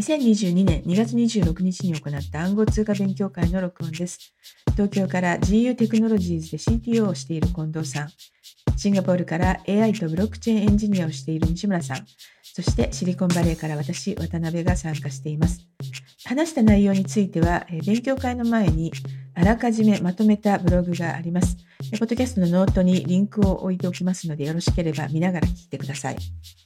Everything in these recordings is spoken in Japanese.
2022年2月26日に行った暗号通貨勉強会の録音です。東京から GU テクノロジーズで CTO をしている近藤さん、シンガポールから AI とブロックチェーンエンジニアをしている西村さん、そしてシリコンバレーから私、渡辺が参加しています。話した内容については、勉強会の前にあらかじめまとめたブログがあります。ポッドキャストのノートにリンクを置いておきますので、よろしければ見ながら聞いてください。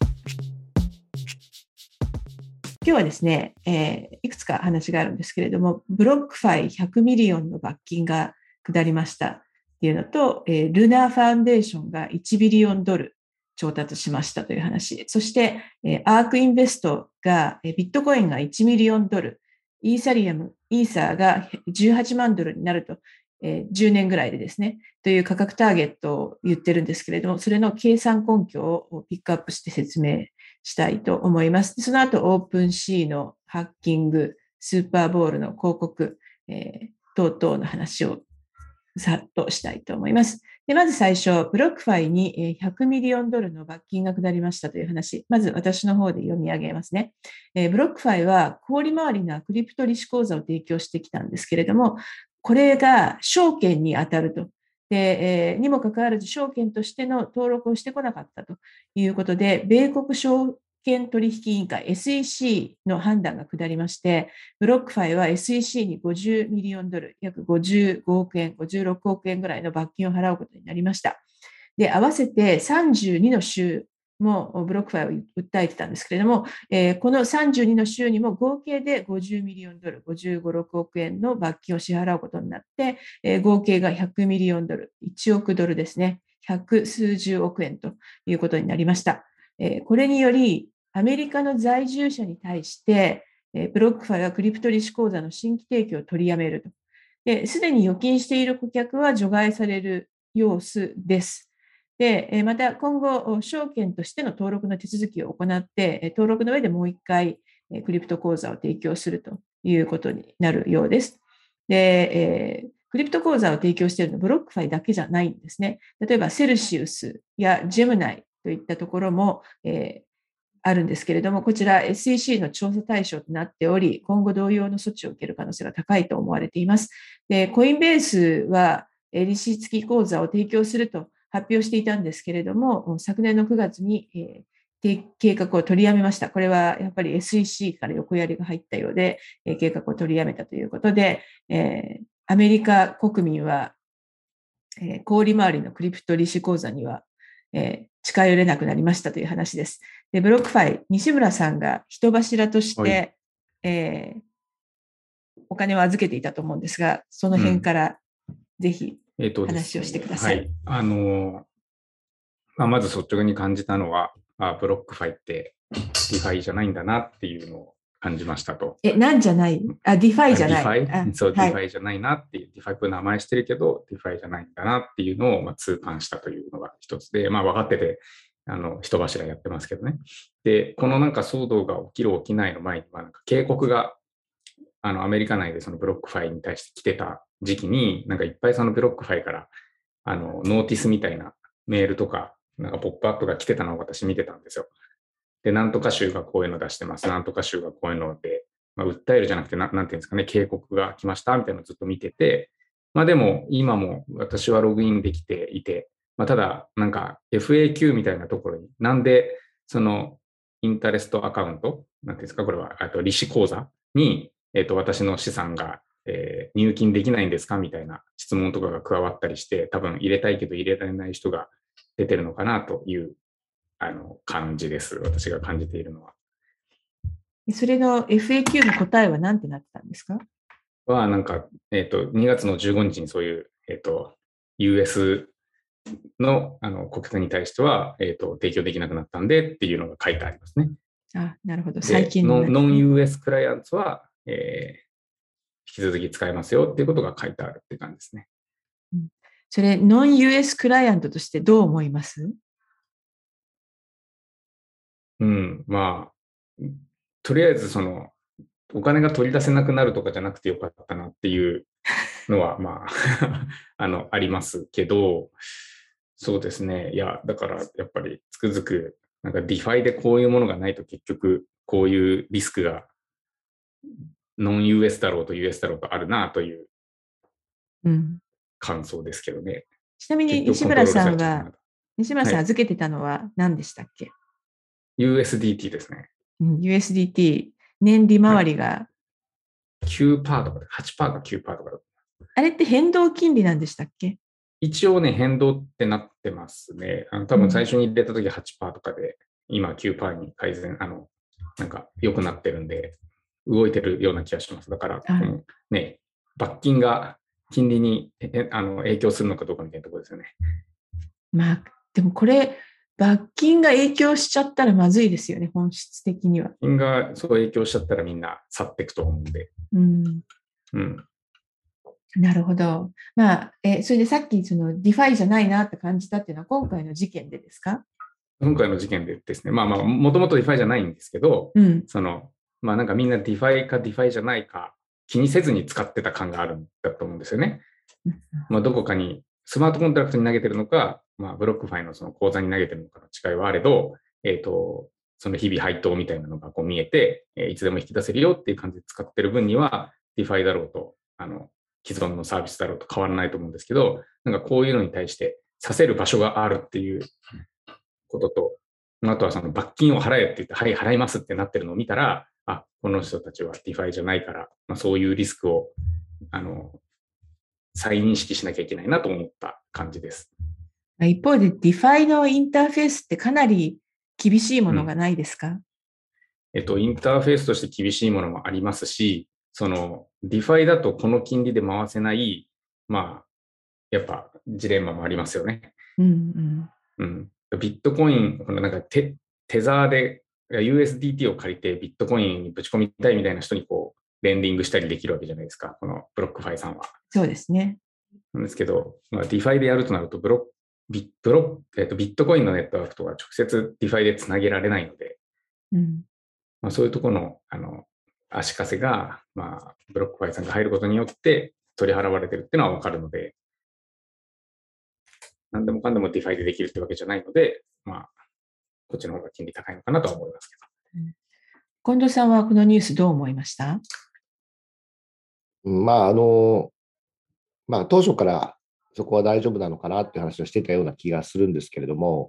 今日はですね、いくつか話があるんですけれども、ブロックファイ100ミリオンの罰金が下りましたっていうのと、ルナーファウンデーションが1ビリオンドル調達しましたという話。そして、アークインベストが、ビットコインが1ミリオンドル、イーサーが18万ドルになると、10年ぐらいでですね、という価格ターゲットを言ってるんですけれども、それの計算根拠をピックアップして説明したいと思います。その後、オープンシーのハッキング、スーパーボールの広告、等々の話をさっとしたいと思います。で、まず最初、ブロックファイに100ミリオンドルの罰金が下りましたという話。まず私の方で読み上げますね。ブロックファイは氷回りなクリプト利子口座を提供してきたんですけれども、これが証券に当たると。で、にもかかわらず証券としての登録をしてこなかったということで、米国証券取引委員会 SEC の判断が下りまして、ブロックファイは SEC に50ミリオンドル、約55億円、56億円ぐらいの罰金を払うことになりました。で、合わせて32の州もブロックファイを訴えてたんですけれども、この32の州にも合計で50ミリオンドル、55、6億円の罰金を支払うことになって、合計が100ミリオンドル、1億ドルですね、百数十億円ということになりました。これにより、アメリカの在住者に対して、ブロックファイはクリプト利子口座の新規提供を取りやめると。で、すでに預金している顧客は除外される様子です。で、また今後、証券としての登録の手続きを行って、登録の上でもう一回、クリプト口座を提供するということになるようです。で、クリプト口座を提供しているのはブロックファイだけじゃないんですね。例えば、セルシウスやジェムナイといったところも、あるんですけれども、こちら SEC の調査対象となっており、今後同様の措置を受ける可能性が高いと思われています。で、コインベースは利子付き口座を提供すると発表していたんですけれども、昨年の9月に、計画を取りやめました。これはやっぱり SEC から横やりが入ったようで、計画を取りやめたということで、アメリカ国民は、氷回りのクリプト利子口座には、近寄れなくなりましたという話です。で、ブロックファイ、西村さんが人柱として、お金を預けていたと思うんですが、その辺からぜひ話をしてください。 まず率直に感じたのは、ブロックファイってディファイじゃないんだなっていうのを感じましたと。 なんじゃない？ディファイじゃない。 そう、ディファイじゃないなっていう、ディファイっぽい名前してるけど、ディファイじゃないんだなっていうのを痛感したというのが一つで、分かってて、人柱やってますけどね。で、この騒動が起きる起きないの前には、警告が、アメリカ内でそのブロックファイに対して来てた時期に、いっぱいそのブロックファイから、ノーティスみたいなメールとか、ポップアップが来てたのを私見てたんですよ。で、なんとか州がこういうの出してます。なんとか州がこういうので、訴えるじゃなくて、なんていうんですかね、警告が来ましたみたいなのをずっと見てて、でも今も私はログインできていて、ただFAQ みたいなところに、なんでそのインタレストアカウント、なんていうんですか、これは利子口座に、私の資産が、入金できないんですかみたいな質問とかが加わったりして、多分入れたいけど入れられない人が出てるのかなという感じです。私が感じているのは。 それの FAQ の答えは何てなってたんですか？ は、2月の15日にそういう、US の、顧客に対しては、提供できなくなったんでっていうのが書いてありますね。 なるほど。最近の、ノン US クライアントは、引き続き使えますよっていうことが書いてあるって感じですね。 それ、ノン US クライアントとしてどう思います？ とりあえずお金が取り出せなくなるとかじゃなくてよかったなっていうのは、ありますけど、そうですね。いや、だからやっぱりつくづく、ディファイでこういうものがないと結局こういうリスクがノン US だろうと US だろうとあるなといううん。 感想ですけどね。 ちなみに結局コントロールされちゃうなと。 西村さんはい。 預けてたのは何でしたっけ？ USDT ですね。 うん、USDT、年利はい。 回りが、 9%とかで、8%か9%とか。 あれって変動金利なんでしたっけ？ 一応ね、変動ってなってますね。多分最うん。 初に入れた時8%とかで、今9%に改善、なんか良くなってるんで、動いてるような気がします。だから、 あ、 ね、罰金が金利に影響するのかどうかみたいなところですよね。 まあ、でもこれ、罰金が影響しちゃったらまずいですよね、本質的には。 金がそう影響しちゃったらみんな去っていくと思うんで。 うん。 うん。 なるほど。まあ、それでさっきそのディファイじゃないなって感じたっていうのは今回の事件でですか？ 今回の事件でですね、まあまあ、もともとディファイじゃないんですけど、 うん。 まあなんかみんなディファイかディファイじゃないか気にせずに使ってた感があるんだと思うんですよね。まあどこかにスマートコントラクトに投げてるのか、まあブロックファイのその口座に投げてるのかの違いはあれど、その日々配当みたいなのがこう見えて、いつでも引き出せるよっていう感じで使ってる分には、ディファイだろうと、既存のサービスだろうと変わらないと思うんですけど、なんかこういうのに対してさせる場所があるっていうことと、あとはその罰金を払えって言って、はい、払いますってなってるのを見たら、あ、この人たちはディファイじゃないから、まあ、そういうリスクを、再認識しなきゃいけないなと思った感じです。 一方で、ディファイのインターフェースってかなり厳しいもうん。 のがないですか？ インターフェースとして厳しいものもありますし、ディファイだとこの金利で回せない、まあ、やっぱジレンマもありますよね。 うん、 うん。ビットコイン、なんかテザーで USDT を借りてビットコインにぶち込みたいみたいな人にこう、レンディングしたりできるわけじゃないですか。このブロックファイさんは。 そうですね。 なんですけど、まあ、ディファイでやるとなるとビットコインのネットワークとは直接ディファイでつなげられないので、 うん、 まあ、そういうところの、足かせが、まあ、ブロックファイさんが入ることによって取り払われてるっていうのはわかるので、何でもかんでもディファイでできるってわけじゃないので、まあ、こっちの方が金利高いのかなとは思いますけ近藤さんはこのニュースどう思いました？ まあ、まあ、当初からそこは大丈夫なのかなっていう話をしてたような気がするんですけれども、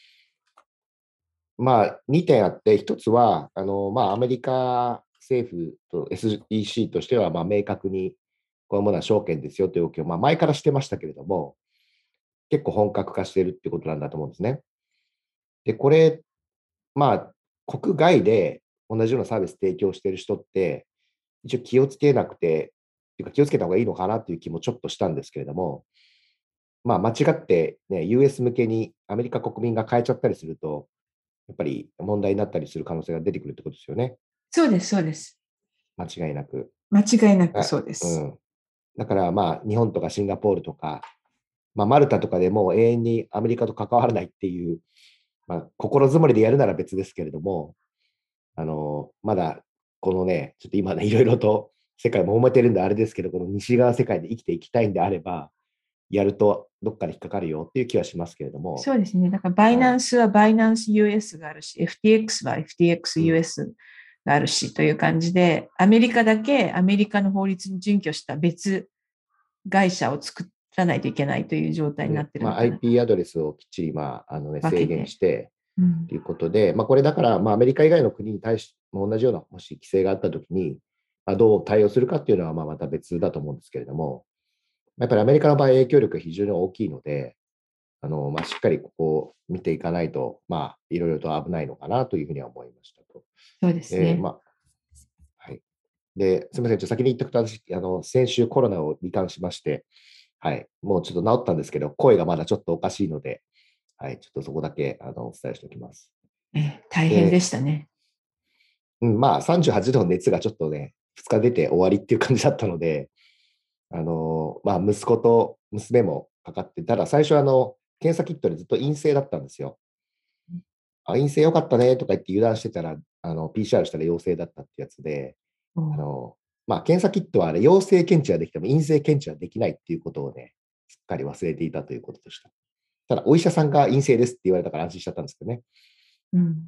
まあ、2点あって、1つは、まあ、アメリカ政府と SEC としては、まあ、明確にこういうものは証券ですよという動きを、まあ、前からしてましたけれども、結構本格化しているってことなんだと思うんですね。で、これ、まあ、国外で同じようなサービス提供している人って、一応気をつけなくて、っていうか気をつけた方がいいのかなっていう気もちょっとしたんですけれども、まあ、間違って、ね、US 向けにアメリカ国民が変えちゃったりすると、やっぱり問題になったりする可能性が出てくるってことですよね。 そうです、そうです。 間違いなく。 間違いなくあそうです。 うん、だから、まあ、日本とかシンガポールとか、まあ、マルタとかでも永遠にアメリカと関わらないっていう、まあ、心づもりでやるなら別ですけれども、まだこのね、ちょっと今ね、いろいろと世界も揉めてるんであれですけど、この西側世界で生きていきたいんであれば、やるとどっかで引っかかるよっていう気はしますけれども、 そうですね。だからバイはい。 ナンスはバイナンス US があるし、FTX はうん、 FTXUS があるしという感じで、アメリカだけアメリカの法律に準拠した別会社を作らないといけないという状態になで、 ってるまあ、 のかなと。 IP アドレスをきっちり、まあ制限分けて。 してうん、 ということで、まあ、これだから、まあ、アメリカ以外の国に対しても同じようなもし規制があったときに、まあ、どう対応するかっていうのはまあまた別だと思うんですけれども、やっぱりアメリカの場合、影響力が非常に大きいので、まあ、しっかりここを見ていかないと、まあ、いろいろと危ないのかなというふうには思いましたと。 そうですで、 ね。 まあ、はい。で、すみません、先に言っておくと、私、先週コロナを罹患しまして、はい、もうちょっと治ったんですけど、声がまだちょっとおかしいので、はい、ちょっとそこだけお伝えしておきます。 大変でで、 したね。 うん、まあ、38度の熱がちょっとね、2日出て終わりっていう感じだったので、まあ、息子と娘もかかって、ただ最初検査キットでずっと陰性だったんですよ。あ、陰性よかったねとか言って油断してたら、PCR したら陽性だったってやつで、あの、まあ、検査キットはあれ、陽性検知はできても陰性検知はできないっていうことをね、すっかり忘れていたということでした。ただ、お医者さんが陰性ですって言われたから安心しちゃったんですけどね。 うん、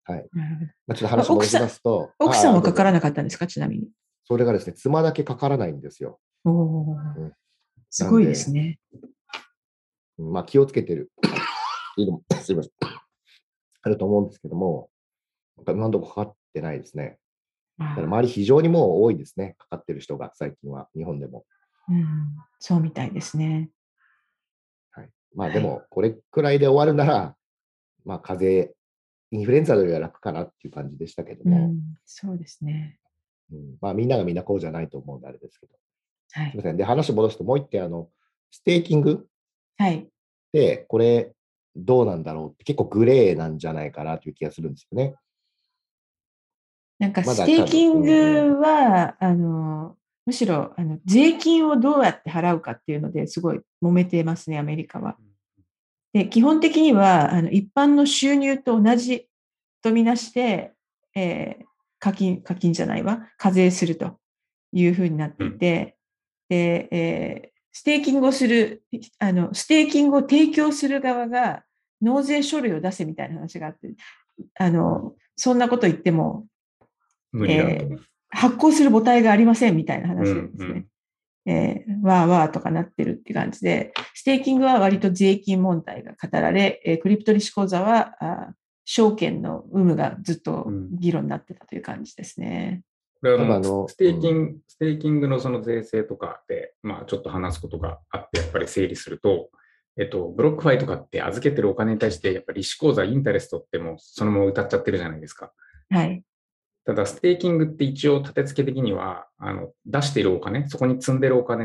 はい。 なるほど。 ちょっと話戻しますと、 奥さんはかからななかったんですか、ちなみに。 それがですね、妻だけかからないんですよ。 おお、 うん、 すごいでなんで、 すね。 気をつけてるいいのもすいません、あると思うんですけども、今のところかかってないですね。ただ周り非常にもう多いですね、かかってる人が最近は、日本でも。 そうみたいですね。 はい、でも、これくらいで終わるなら、風邪、インフルエンザよりは楽かなっていう感じでしたけども、 そうですね。 みんながみんなこうじゃないと思うんであれですけど。 はい。 すみません。で、話戻すと、もう一点、ステーキングはい。 で、これ、どうなんだろうって、結構グレーなんじゃないかなという気がするんですよね。 なんかまステーキだ多分、 ングは、むしろ税金をどうやって払うかっていうのですごい揉めてますね、アメリカは。で、基本的には一般の収入と同じとみなして、課金じゃないわ、課税するというふうになっていて、で、ステーキングをする、ステーキングを提供する側が納税書類を出せみたいな話があって、そんなこと言っても、 無理だと。 発行する母体がありませんみたいな話でですね、わーわーとかなってるって感じで、ステーキングは割と税金問題が語られ、クリプト利子口座は証券の有無がずっと議論になってたという感じですね。 これはステーキングのその税制とかで、ちょっと話すことがあって、やっぱり整理すると、ブロックファイとかって預けてるお金に対して、やっぱり利子口座、インタレストってもうそのまま歌っちゃってるじゃないですか。 はい。 ただ、ステーキングって一応立て付け的には、出しているお金、そこに積んでるお金って、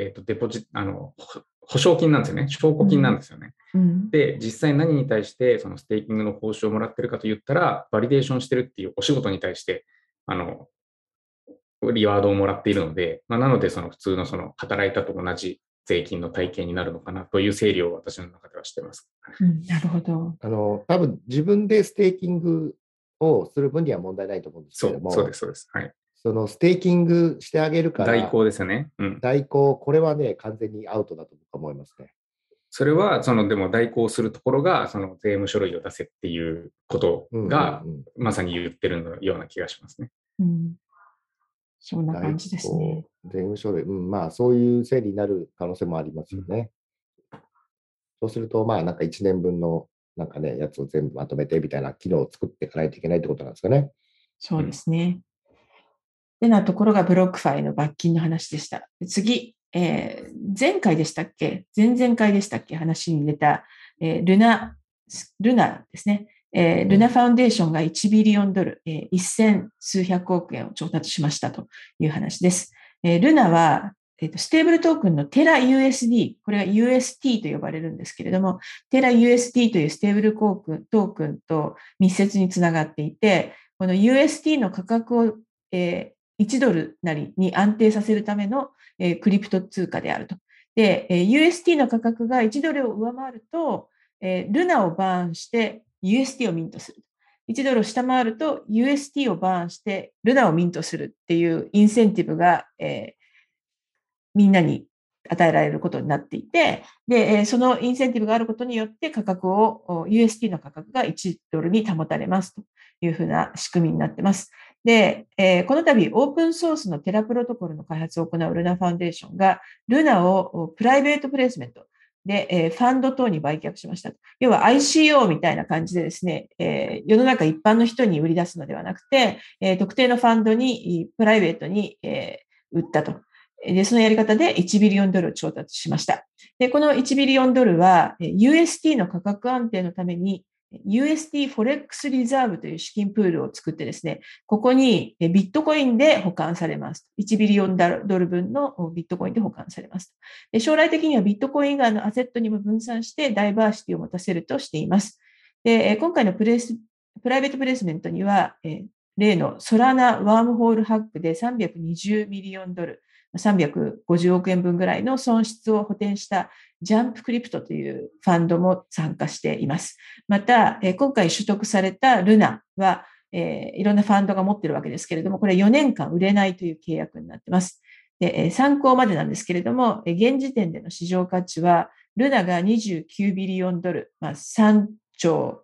デポジ保証金なんですよね。証拠金なんですよね。で、実際何に対してそのステーキングの報酬をもらってるかと言ったら、バリデーションしてるっていうお仕事に対して、リワードをもらっているので、なので、その普通のその働いたと同じ税金の体系になるのかなという整理を私の中ではしています。 なるほど。 多分自分でステーキングをする分には問題ないと思うんですけれども、 そうです、そうです。はい。 そのステーキングしてあげるから、 代行ですよね。 代行、これはね、完全にアウトだと思いますね。 それは、でも代行するところが、その税務書類を出せっていうことが、まさに言ってるような気がしますね。 そんな感じですね。 税務書類、そういう整理になる可能性もありますよね。そうすると、なんか1年分のやつを全部まとめてみたいな機能を作っていかないといけないってことなんですかね。 そうですね。でなところがブロックファイの罰金の話でした。次、前回でしたっけ、前々回でしたっけ、話に出た、ルナですね。ルナファウンデーションが1ビリオンドル、1000数百億円を調達しましたという話です。ルナは、ステーブルトークンのテラ USD、これは UST と呼ばれるんですけれども、テラ USD というステーブルトークンと密接につながっていて、この UST の価格を、1ドルなりに安定させるための、クリプト通貨であると。で、UST の価格が1ドルを上回ると、ルナをバーンして UST をミントする。1ドルを下回ると UST をバーンしてルナをミントするっていうインセンティブが、みんなに与えられることになっていて、で、そのインセンティブがあることによって価格を、UST の価格が1ドルに保たれますというふうな仕組みになっています。で、この度オープンソースのテラプロトコルの開発を行うルナファウンデーションが、ルナをプライベートプレイスメントで、ファンド等に売却しました。要は ICO みたいな感じでですね、世の中一般の人に売り出すのではなくて、特定のファンドに、プライベートに、売ったと。で、そのやり方で1ビリオンドルを調達しました。で、この1ビリオンドルは UST の価格安定のために UST フォレックスリザーブという資金プールを作ってですね、ここにビットコインで保管されます。1ビリオンドル分のビットコインで保管されます。で、将来的にはビットコイン以外のアセットにも分散してダイバーシティを持たせるとしています。で、今回のプライベートプレイスメントには、例のソラナワームホールハックで320ミリオンドル、350億円分ぐらいの損失を補填したジャンプクリプトというファンドも参加しています。また、今回取得されたルナは、いろんなファンドが持っているわけですけれども、これ4年間売れないという契約になっています。で、参考までなんですけれども、現時点での市場価値は、ルナが29ビリオンドル、3兆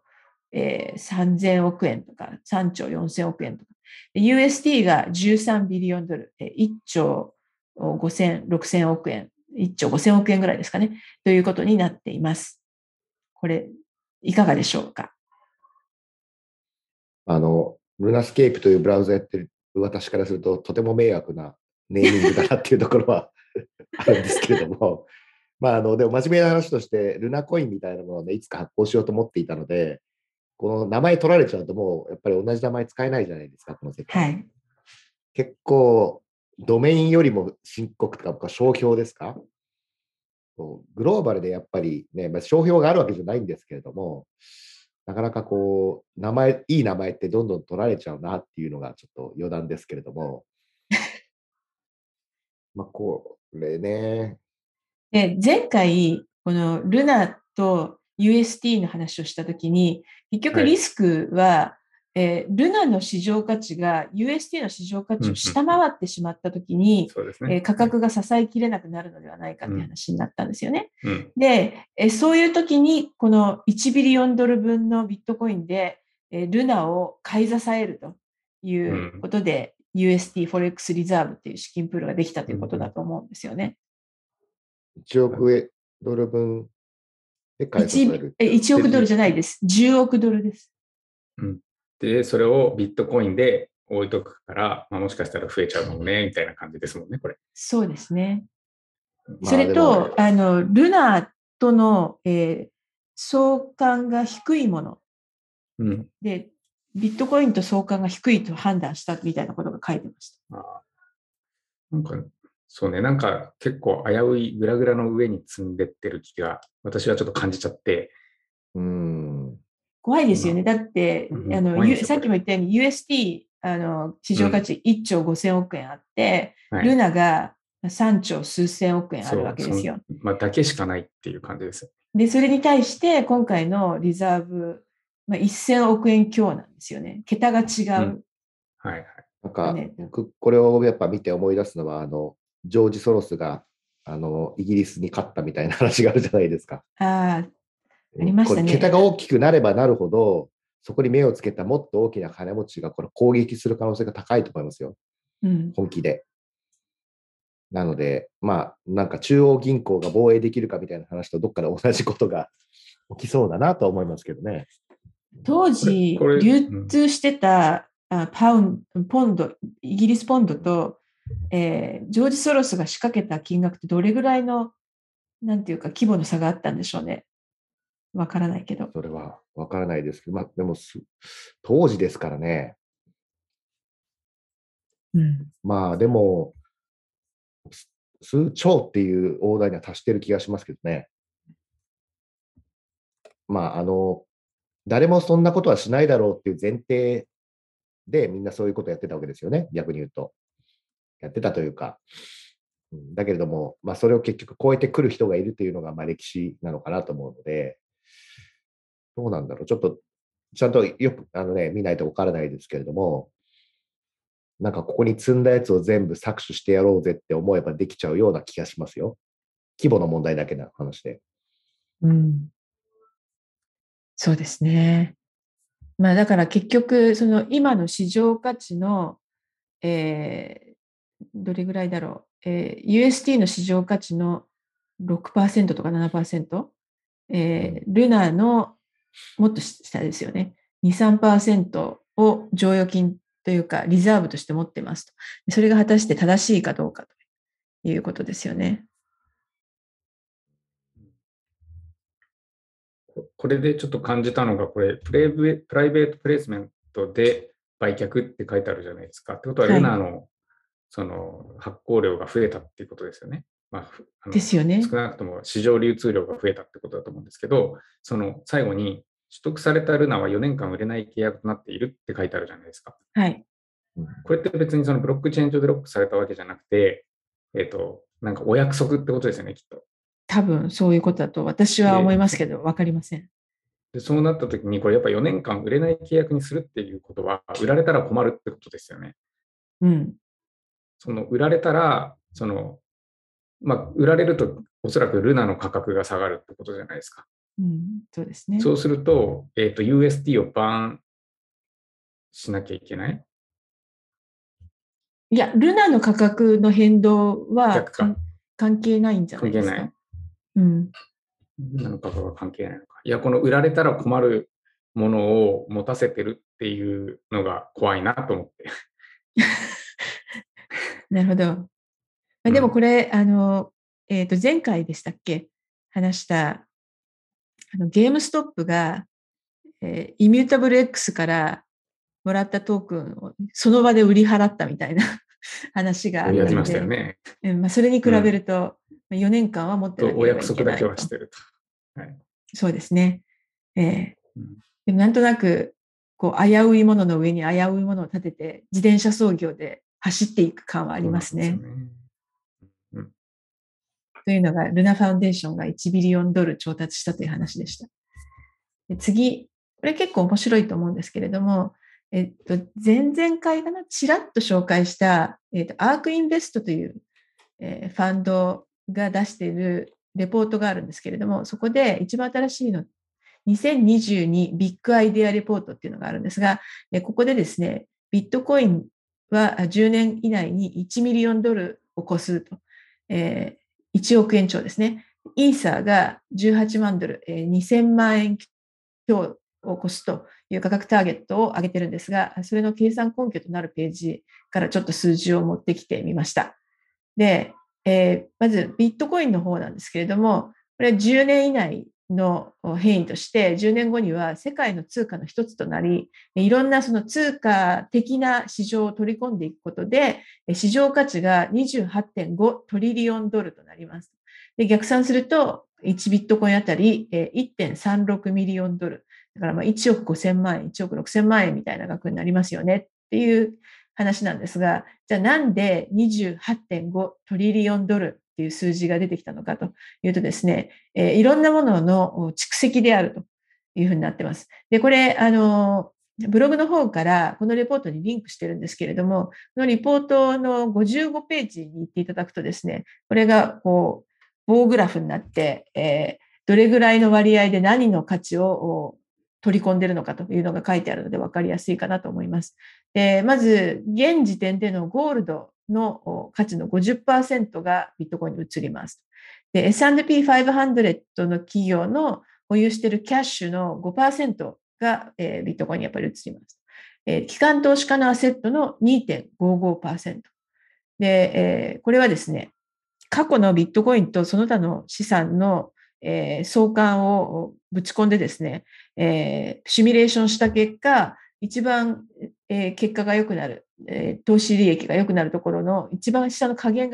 3000億円とか、3兆4000億円とか。USD が13ビリオンドル、1兆5000、6000億円、1兆5000億円ぐらいですかね、ということになっています。これ、いかがでしょうか。 ルナスケープというブラウザやってる私からすると、とても迷惑なネーミングだなっていうところはあるんですけれども、でも真面目な話として、ルナコインみたいなものをね、いつか発行しようと思っていたので、この名前取られちゃうともう、やっぱり同じ名前使えないじゃないですか、この世界。 はい。 結構、ドメインよりも深刻とか、商標ですか？グローバルでやっぱりね、商標があるわけじゃないんですけれども、なかなかいい名前ってどんどん取られちゃうなっていうのがちょっと余談ですけれども、これね。 で、前回、このルナと UST の話をしたときに、結局リスクは、ルナの市場価値が UST の市場価値を下回ってしまったときに、価格が支えきれなくなるのではないかという話になったんですよね。で、そういうときに、この1ビリオンドル分のビットコインで、ルナを買い支えるということで、UST フォレックスリザーブっていう資金プールができたということだと思うんですよね。 1億ドル分で買い支える。 1億ドルじゃないです。10億ドルです。 で、それをビットコインで置いとくから、もしかしたら増えちゃうかもね、みたいな感じですもんね、これ。 そうですね。それと、ルナとの、相関が低いもの、で、ビットコインと相関が低いと判断したみたいなことが書いてました。 なんか、そうね、なんか結構危ういグラグラの上に積んでってる気が、私はちょっと感じちゃって。 怖いですよね。だって、さっきも言ったように UST、市場価値1兆5000億円あって、ルナが3兆数千億円あるわけですよ。 だけしかないっていう感じです。 で、それに対して今回のリザーブ、1000億円強なんですよね。桁が違う。 はいはい。 なんか、これをやっぱ見て思い出すのは、ジョージ・ソロスが、イギリスに勝ったみたいな話があるじゃないですか。 ありましたね。 桁が大きくなればなるほど、そこに目をつけたもっと大きな金持ちがこれ攻撃する可能性が高いと思いますよ。本気で。なので、なんか中央銀行が防衛できるかみたいな話とどっかで同じことが起きそうだなと思いますけどね。 当時、流通してたポンド、イギリスポンドと、ジョージ・ソロスが仕掛けた金額ってどれぐらいの、なんていうか、規模の差があったんでしょうね。わからないけど。 それはわからないですけど、でも、当時ですからね。でも、数兆っていう大台には達してる気がしますけどね。誰もそんなことはしないだろうっていう前提でみんなそういうことをやってたわけですよね、逆に言うと。やってたというか。だけれども、それを結局超えてくる人がいるというのが歴史なのかなと思うので、どうなんだろう。ちょっと、ちゃんとよく見ないと分からないですけれども、なんかここに積んだやつを全部搾取してやろうぜって思えばできちゃうような気がしますよ。規模の問題だけな話で。 そうですね。だから結局、その今の市場価値の、どれぐらいだろう、UST の市場価値の 6% とか 7%、ルナのもっと下ですよね。2、3% を剰余金というか、リザーブとして持ってますと。それが果たして正しいかどうかということですよね。 これでちょっと感じたのが、これ、プライベートプレイスメントで売却って書いてあるじゃないですか。ってことは、ルナのその発行量が増えたっていうことですよね。 ですよね。 少なくとも市場流通量が増えたってことだと思うんですけど、その最後に取得されたルナは4年間売れない契約となっているって書いてあるじゃないですか。 はい。 これって別にそのブロックチェーン上でロックされたわけじゃなくて、なんかお約束ってことですよね、きっと。 多分そういうことだと私は思いますけど、わかりません。 でそうなった時に、これやっぱ4年間売れない契約にするっていうことは、売られたら困るってことですよね。その売られたら、売られるとおそらくルナの価格が下がるってことじゃないですか。 そうですね。 そうすると、UST をバーンしなきゃいけない。 いや、ルナの価格の変動は逆か。 関係ないんじゃないですか。 関係ない。 うん。 ルナの価格は関係ないのか。いや、この売られたら困るものを持たせてるっていうのが怖いなと思って。 なるほど。でもこれ、前回でしたっけ話したゲームストップが、イミュータブル X からもらったトークンをその場で売り払ったみたいな話があっやりましたよたので、 ね。 それに比べると、4年間は持ってなけおればいけ約束だけないと。 はしてると。はい。 そうですね。でもなんとなく、こう、危ういものの上に危ういものを立てて、自転車操業で走っていく感はありますね。というのが、ルナファウンデーションが1ビリオンドル調達したという話でした。で次、これ結構面白いと思うんですけれども、前々回かな、ちらっと紹介した、アークインベストという、ファンドが出しているレポートがあるんですけれども、そこで一番新しいの、2022ビッグアイデアレポートっていうのがあるんですが、ここでですね、ビットコインは10年以内に1ミリオンドルを超すと、1億円超ですね。イーサーが18万ドル、2000万円強を超すという価格ターゲットを上げてるんですが、それの計算根拠となるページからちょっと数字を持ってきてみました。で、まずビットコインの方なんですけれども、これは10年以内の変異として、10年後には世界の通貨の一つとなり、いろんなその通貨的な市場を取り込んでいくことで、市場価値が28.5トリリオンドルとなります。で、逆算すると、1ビットコインあたり1.36ミリオンドル。だから1億5000万円、1億6000万円みたいな額になりますよねっていう話なんですが、じゃあなんで28.5トリリオンドルっていう数字が出てきたのかというとですね、いろんなものの蓄積であるというふうになってます。で、これ、ブログの方からこのレポートにリンクしてるんですけれども、このリポートの55ページに行っていただくとですね、これがこう、棒グラフになって、どれぐらいの割合で何の価値を取り込んでるのかというのが書いてあるので分かりやすいかなと思います。で、まず、現時点でのゴールドの価値の 50% がビットコインに移ります。で、S&P500 の企業の保有しているキャッシュの 5% が、ビットコインにやっぱり移ります。機関投資家のアセットの 2.55%。で、これはですね、過去のビットコインとその他の資産の、相関をぶち込んでですね、シミュレーションした結果、一番、結果が良くなる、投資利益が良くなるところの一番下の下限が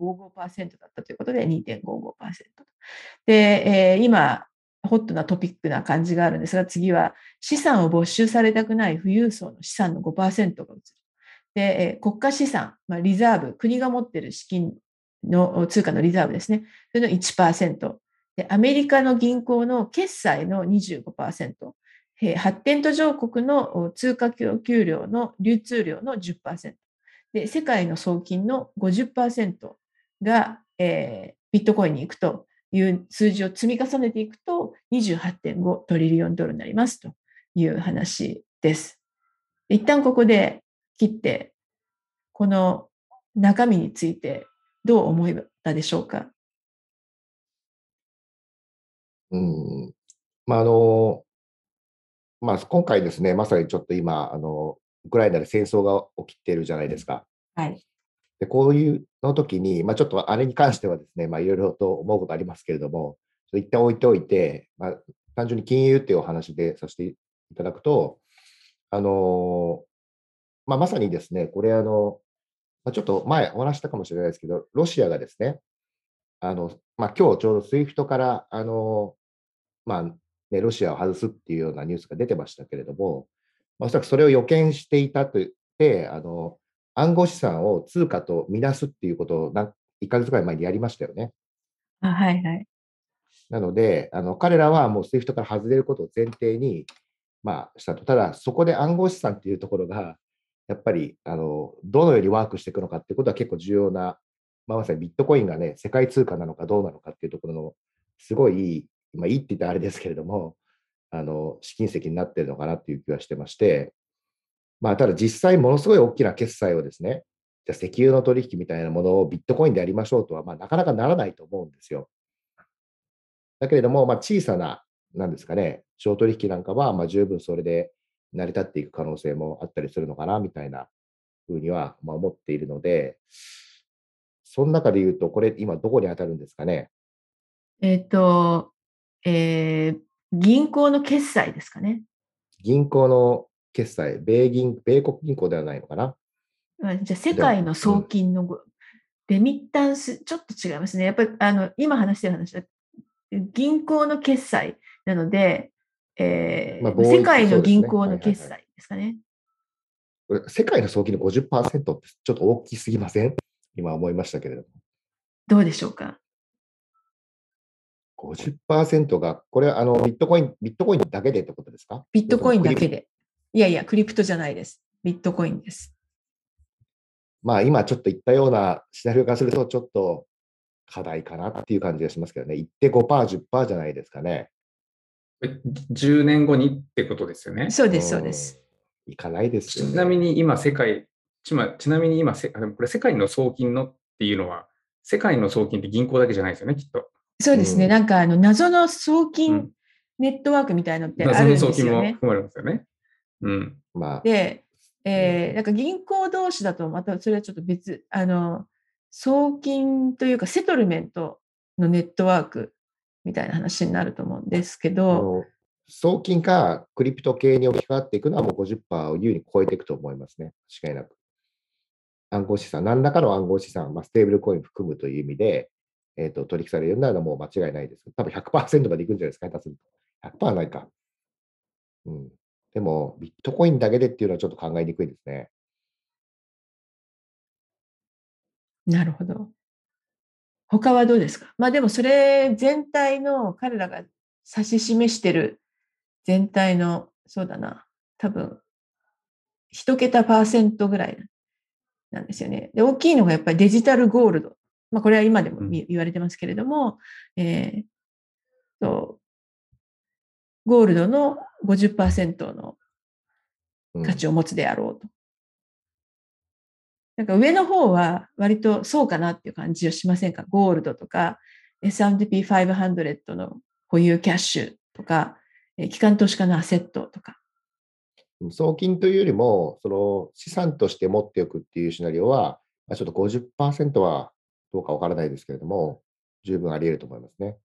2.55% だったということで 2.55%。で、今、ホットなトピックな感じがあるんですが、次は資産を没収されたくない富裕層の資産の 5% が移る。で、国家資産、リザーブ、国が持っている資金の通貨のリザーブですね。それの 1%。で、アメリカの銀行の決済の 25%。発展途上国の通貨供給量の流通量の 10%。で、世界の送金の 50% が、ビットコインに行くという数字を積み重ねていくと28.5トリリオンドルになりますという話です。一旦ここで切って、この中身についてどう思ったでしょうか。 まあ今回ですね、まさにちょっと今、ウクライナで戦争が起きているじゃないですか。 はい。 で、こういうの時に、ちょっとあれに関してはですね、いろいろと思うことありますけれども、一旦置いておいて、単純に金融っていうお話でさせていただくと、まさにですね、これちょっと前お話したかもしれないですけど、ロシアがですね、今日ちょうど SWIFT から、ロシアを外すっていうようなニュースが出てましたけれども、おそらくそれを予見していたと言って、暗号資産を通貨とみなすっていうことを1ヶ月ぐらい前にやりましたよね。 はいはい。 なので、彼らはもう SWIFT から外れることを前提に、したと。ただ、そこで暗号資産っていうところが、やっぱり、どのようにワークしていくのかっていうことは結構重要な、まさにビットコインがね、世界通貨なのかどうなのかっていうところの、すごい今いいって言ったらあれですけれども、試金石になってるのかなっていう気はしてまして、まあ、ただ実際ものすごい大きな決済をですね、じゃあ石油の取引みたいなものをビットコインでやりましょうとは、まあ、なかなかならないと思うんですよ。だけれども、まあ、小さな、なんですかね、小取引なんかは、まあ、十分それで成り立っていく可能性もあったりするのかな、みたいなふうには、まあ、思っているので、その中で言うと、これ今どこに当たるんですかね。 えっと、えー銀行の決済ですかね。 銀行の決済、米国銀行ではないのかな。 じゃあ、世でも、 界の送金のレミッタンス、ちょっと違いますね。やっぱり、今話してる話は、銀行の決済なので、 まあ、 世貿易、 界の銀そうですね。 行の決はいはいはい。 済ですかね。 これ世界の送金の 50% ってちょっと大きすぎません？今思いましたけれども。 どうでしょうか。 50%が、これはビットコインだけでってことですか？ ビットコインクリプだけで。いやいや、クリプトじゃないです。ビットコインです。 まあ今ちょっと言ったようなシナリオ化するとちょっと課題かなっていう感じがしますけどね。1.5%、10%じゃないですかね。 10年後にってことですよね。 そうです、そうでうん。 す。 いかないですちよね。 なみに今ちなみに今でもこれ世界の送金のっていうのは、世界の送金って銀行だけじゃないですよね、きっと。 そうですね。 うん。 なんか謎の送金うん。 ネットワークみたいなのってあ謎のるんで送金もすよね。 含まれますよね。うん。 まあ、 で、 うん。 なんか銀行同士だとまたそれはちょっと別、送金というかセトルメントのネットワークみたいな話になると思うんですけど、 あの、送金かクリプト系に置き換わっていくのはもう50%を優に超えていくと思いますね。間違いなく。暗号資産、何らかの暗号資産、まあ、ステーブルコイン含むという意味で、取引されるならもう間違いないです。多分100%までいくんじゃないですか、下手すると。100%はないか。うん。でも、ビットコインだけでっていうのはちょっと考えにくいですね。 なるほど。他はどうですか？まあでもそれ全体の彼らが指し示してる全体の、そうだな、多分一桁パーセントぐらいなんですよね。で、大きいのがやっぱりデジタルゴールド。まあこれは今でもうん。 言われてますけれども、えーとゴールドの50%の価値うん。 を持つであろうと。なんか上の方は割とそうかなっていう感じをしませんか？ゴールドとか S&P500 の保有キャッシュとか、機関投資家のアセットとか。 送金というよりも、その資産として持っておくっていうシナリオは、まあ、ちょっと50%はどうかわからないですけれども、十分あり得ると思いますね。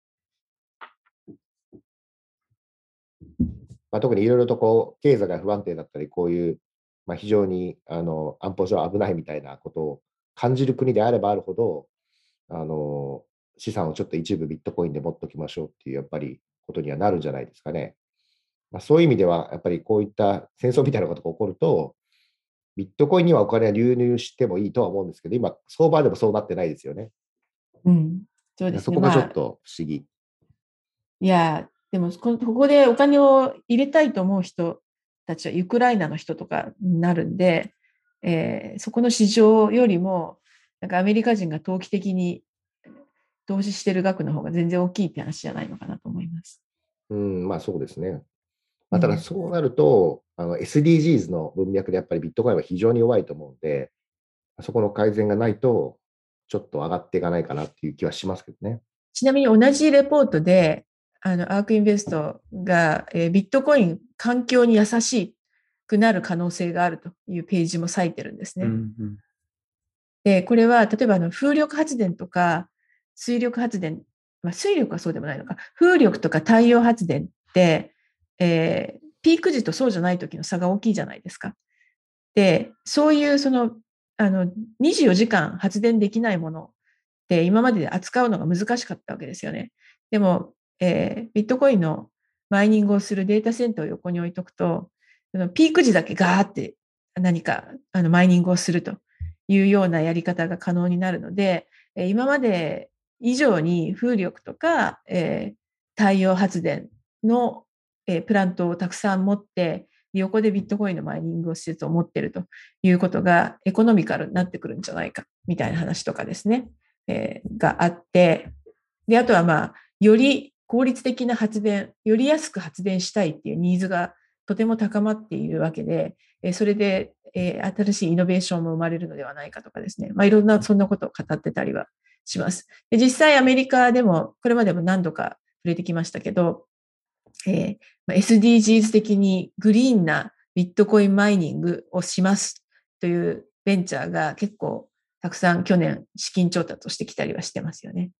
まあ、特にいろいろと経済が不安定だったり、こういう、まあ、非常に安保上危ないみたいなことを感じる国であればあるほど、あの資産をちょっと一部ビットコインで持っておきましょうっていうやっぱりことにはなるんじゃないですかね。まあ、そういう意味では、やっぱりこういった戦争みたいなことが起こると、ビットコインにはお金は流入してもいいとは思うんですけど、今、相場でもそうなってないですよね。 うん。そうですね。 そこがちょまあ、 っと不思議。 いや、でもここでお金を入れたいと思う人たちはウクライナの人とかになるんで、そこの市場よりも、なんかアメリカ人が投機的に投資してる額の方が全然大きいって話じゃないのかなと思います。 うん、まあそうですね。まあ、ただうん。 そうなると、SDGs の文脈でやっぱりビットコインは非常に弱いと思うんで、そこの改善がないと、ちょっと上がっていかないかなっていう気はしますけどね。 ちなみに同じレポートで、アークインベストが、ビットコイン環境に優しくなる可能性があるというページも割いてるんですね。 うんうん。 で、これは例えば風力発電とか水力発電、まあ、水力はそうでもないのか、風力とか太陽発電って、ピーク時とそうじゃない時の差が大きいじゃないですか。で、そういう24時間発電できないものって今までで扱うのが難しかったわけですよね。でも、ビットコインのマイニングをするデータセンターを横に置いとくと、そのピーク時だけガーって何かマイニングをするというようなやり方が可能になるので、今まで以上に風力とか、太陽発電の、プラントをたくさん持って、横でビットコインのマイニングをしてると思ってるということがエコノミカルになってくるんじゃないかみたいな話とかですね、があって、で、あとはまあ、より効率的な発電、より安く発電したいっていうニーズがとても高まっているわけで、それで、新しいイノベーションも生まれるのではないかとかですね、いろんなそんなことを語ってたりはします。で、実際アメリカでも、これまでも何度か触れてきましたけど、SDGs 的にグリーンなビットコインマイニングをしますというベンチャーが結構たくさん去年資金調達をしてきたりはしてますよね。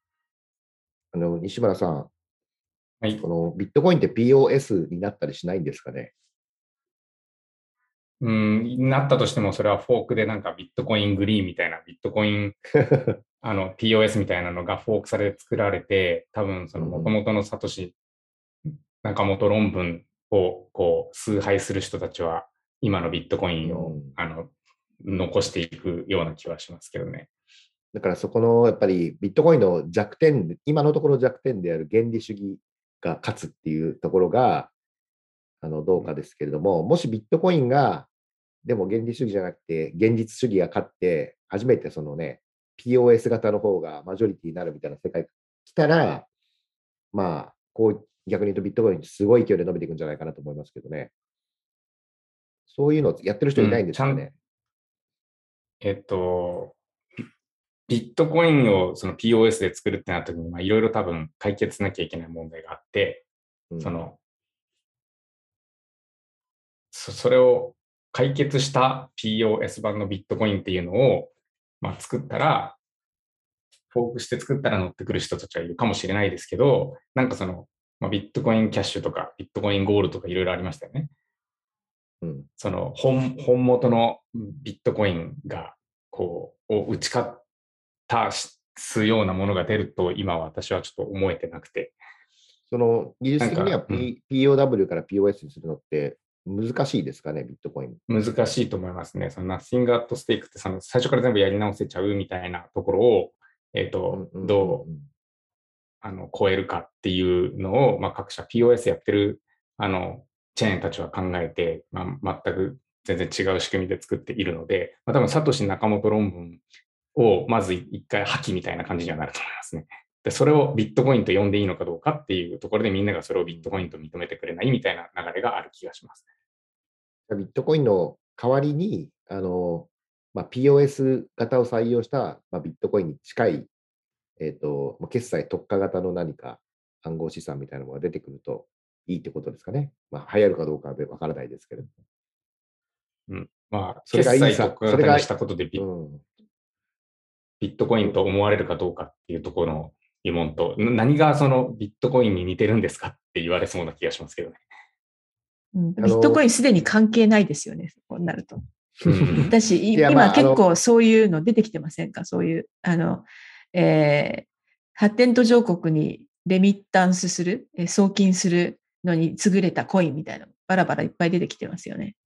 西村さん、 はい。 このビットコインって POS になったりしないんですかね。 なったとしても、それはフォークでなんかビットコイングリーンみたいな、ビットコインPOS みたいなのがフォークされて作られて、多分その元々のサトシ中本論文をこう崇拝する人たちは、今のビットコインを残していくような気はしますけどね。 だからそこのやっぱりビットコインの弱点、今のところ弱点である原理主義が勝つっていうところがどうかですけれども、もしビットコインがでも原理主義じゃなくて現実主義が勝って初めてそのね POS 型の方がマジョリティになるみたいな世界が来たら、まあこう逆に言うとビットコインすごい勢いで伸びていくんじゃないかなと思いますけどね。そういうのやってる人いないんですかね。 ビットコインをその POS で作るってなった時に、いろいろ多分解決しなきゃいけない問題があって、それを解決した POS 版のビットコインっていうのを、作ったら、フォークして作ったら乗ってくる人たちはいるかもしれないですけど、なんかビットコインキャッシュとか、ビットコインゴールとかいろいろありましたよね。その本元のビットコインが、を打ち勝すようなものが出ると、今は私はちょっと思えてなくて。 その技術的には、POW から POS にするのって難しいですかね、ビットコイン。 難しいと思いますね。その Nothing at Stake って最初から全部やり直せちゃうみたいなところを、どう超えるかっていうのを、各社 POS やってるチェーンたちは考えて、全く全然違う仕組みで作っているので、多分サトシ中本論文をまず一回破棄みたいな感じにはなると思いますね。で、それをビットコインと呼んでいいのかどうかっていうところでみんながそれをビットコインと認めてくれないみたいな流れがある気がします。 ビットコインの代わりにPOS 型を採用した、ビットコインに近い、決済特化型の何か暗号資産みたいなものが出てくるといいってことですかね。流行るかどうかはわからないですけれども。決済特化型にしたことでビットコインと思われるかどうかっていうところの疑問と、何がそのビットコインに似てるんですかって言われそうな気がしますけどね。 ビットコインすでに関係ないですよね、こうなると。私、今結構そういうの出てきてませんか？そういう、発展途上国にレミッタンスする、送金するのに優れたコインみたいなのバラバラいっぱい出てきてますよね。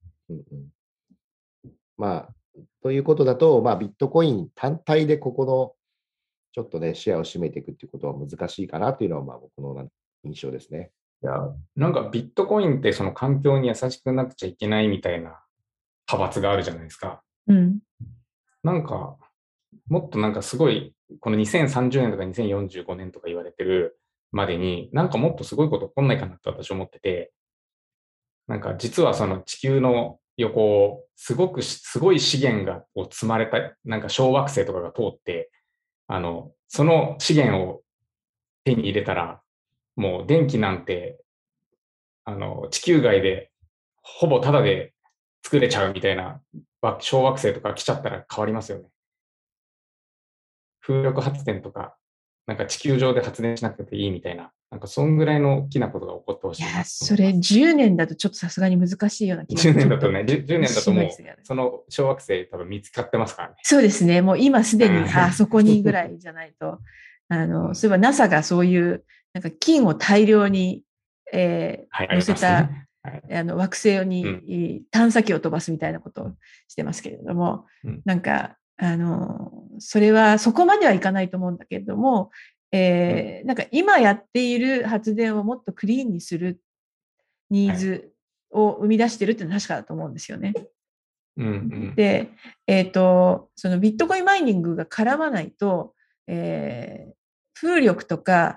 ということだと、ビットコイン単体でここのちょっとね、シェアを占めていくっていうことは難しいかなというのは、僕の印象ですね。 いや、なんかビットコインってその環境に優しくなくちゃいけないみたいな派閥があるじゃないですか。なんか、もっとなんかすごい、この2030年とか2045年とか言われてるまでに、なんかもっとすごいこと起こんないかなって私思ってて、なんか実はその地球の横をすごい資源を積まれた、なんか小惑星とかが通って、その資源を手に入れたら、もう電気なんて、地球外でほぼタダで作れちゃうみたいな小惑星とか来ちゃったら変わりますよね。風力発電とか、なんか地球上で発電しなくていいみたいな、なんかそんぐらいの大きなことが起こってほしいな。いや、 それ10年だとちょっとさすがに難しいような気がする。 10年だとね、10年だともう、その小惑星多分見つかってますからね。 そうですね。もう今すでに、そこにぐらいじゃないと。そういえば NASA がそういう、なんか金を大量に、乗せた、惑星に探査機を飛ばすみたいなことをしてますけれども、なんか、それはそこまではいかないと思うんだけれども、なんか今やっている発電をもっとクリーンにするニーズを生み出してるっていうのは確かだと思うんですよね。で、そのビットコインマイニングが絡まないと、風力とか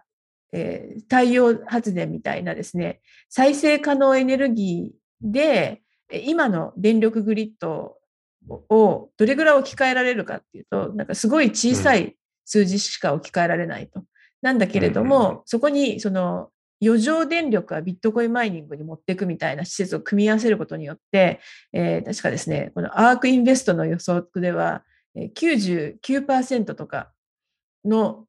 太陽発電みたいなですね、再生可能エネルギーで、今の電力グリッドをどれぐらい置き換えられるかっていうと、なんかすごい小さい数字しか置き換えられないと。なんだけれども、そこにその余剰電力はビットコインマイニングに持っていくみたいな施設を組み合わせることによって、確かですね、このアークインベストの予測では、99% とかの、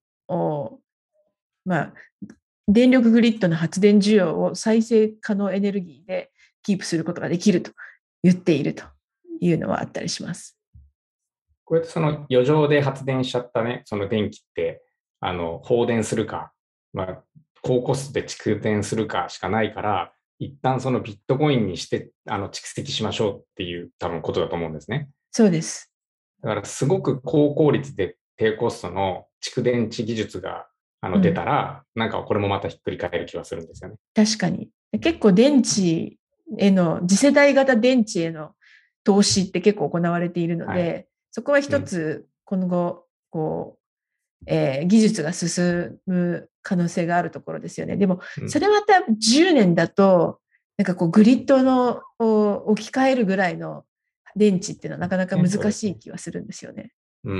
電力グリッドの発電需要を再生可能エネルギーでキープすることができると言っているというのはあったりします。 こうやってその余剰で発電しちゃったね、その電気って、放電するか、高コストで蓄電するかしかないから、一旦そのビットコインにして蓄積しましょうっていう多分ことだと思うんですね。 そうです。 だからすごく高効率で低コストの蓄電池技術が出たら、なんかこれもまたひっくり返る気はするんですよね。 確かに。結構電池への、次世代型電池への投資って結構行われているので、そこは一つ今後、技術が進む可能性があるところですよね。でも、それまた10年だと、なんかグリッドの置き換えるぐらいの電池っていうのはなかなか難しい気はするんですよね。 ビ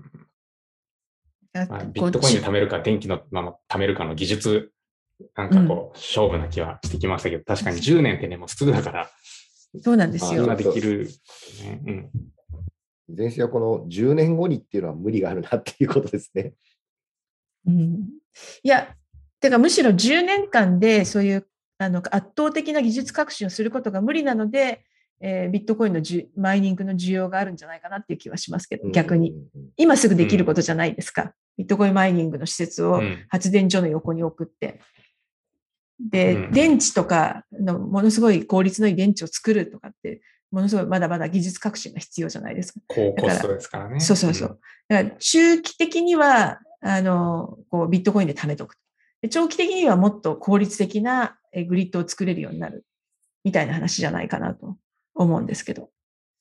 ットコインで貯めるか電気の貯めるかの技術、なんか勝負な気はしてきましたけど、確かに10年ってね、もうすぐだから。 そうなんですよ。 今できる、 ね。いずれにせよこの10年後にっていうのは無理があるなっていうことですね。 いや、てかむしろ10年間でそういう圧倒的な技術革新をすることが無理なので、ビットコインのマイニングの需要があるんじゃないかなっていう気はしますけど、逆に。今すぐできることじゃないですか。ビットコインマイニングの施設を発電所の横に送って。で、電池とかのものすごい効率のいい電池を作るとかって、ものすごいまだまだ技術革新が必要じゃないですか。 高コストですからね。 そう。だから中期的には、ビットコインで貯めとく。長期的にはもっと効率的なグリッドを作れるようになるみたいな話じゃないかなと思うんですけど。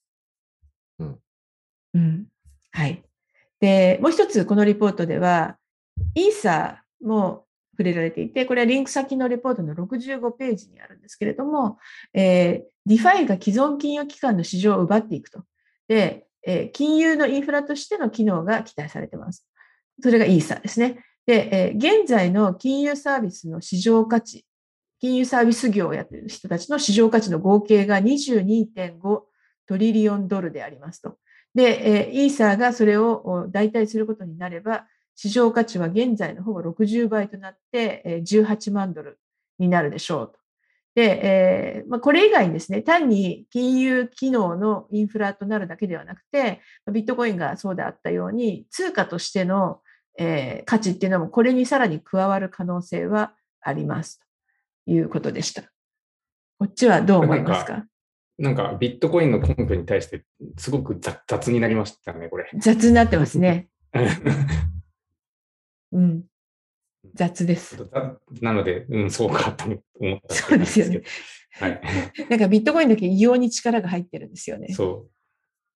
はい。で、もう一つこのリポートでは、イーサーも触れられていて、これはリンク先のレポートの65ページにあるんですけれども、DeFi が既存金融機関の市場を奪っていくと。で、金融のインフラとしての機能が期待されています。それがイーサーですね。で、現在の金融サービスの市場価値、金融サービス業をやっている人たちの市場価値の合計が 22.5 トリリオンドルでありますと。で、イーサーがそれを代替することになれば、市場価値は現在のほぼ60倍となって18万ドルになるでしょうと。で、これ以外にですね、単に金融機能のインフラとなるだけではなくて、ビットコインがそうであったように、通貨としての、価値っていうのもこれにさらに加わる可能性はありますということでした。こっちはどう思いますか？ なんかビットコインの根拠に対してすごく雑になりましたね、これ。 雑になってますね。雑です。 なので、そうかと思った。 そうですよね。はい。なんかビットコインだけ異様に力が入ってるんですよね。 そう。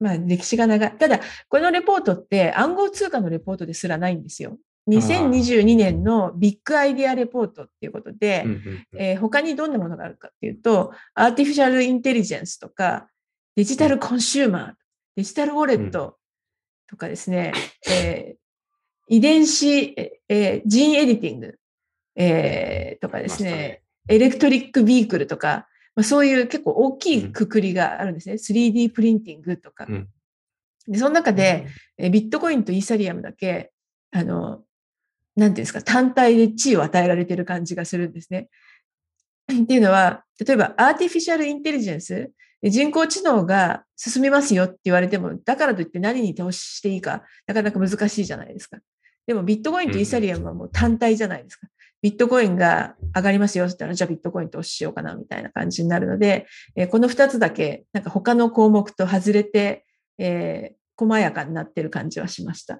歴史が長い。ただ、このレポートって暗号通貨のレポートですらないんですよ。2022年のビッグアイデアレポートっていうことで、他にどんなものがあるかっていうと、アーティフィシャルインテリジェンスとか、デジタルコンシューマー、デジタルウォレットとかですね、遺伝子、ジーンエディティング、とかですね、エレクトリックビークルとか、そういう結構大きいくくりがあるんですね。3D プリンティングとか。でその中で、ビットコインとイーサリアムだけ、なんていうんですか、単体で地位を与えられている感じがするんですね。っていうのは、例えばアーティフィシャルインテリジェンス、人工知能が進みますよって言われても、だからといって何に投資していいか、なかなか難しいじゃないですか。でもビットコインとイーサリアムはもう単体じゃないですか。ビットコインが上がりますよって言ったら、じゃあビットコイン投資しようかなみたいな感じになるので、この2つだけ、なんか他の項目と外れて、細やかになってる感じはしました。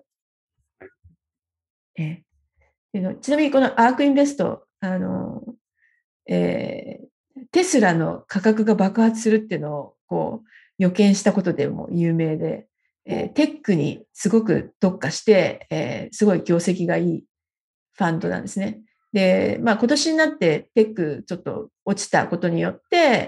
ちなみにこのアークインベスト、テスラの価格が爆発するっていうのをこう予見したことでも有名で、テックにすごく特化して、すごい業績がいいファンドなんですね。 で、今年になってテックちょっと落ちたことによって、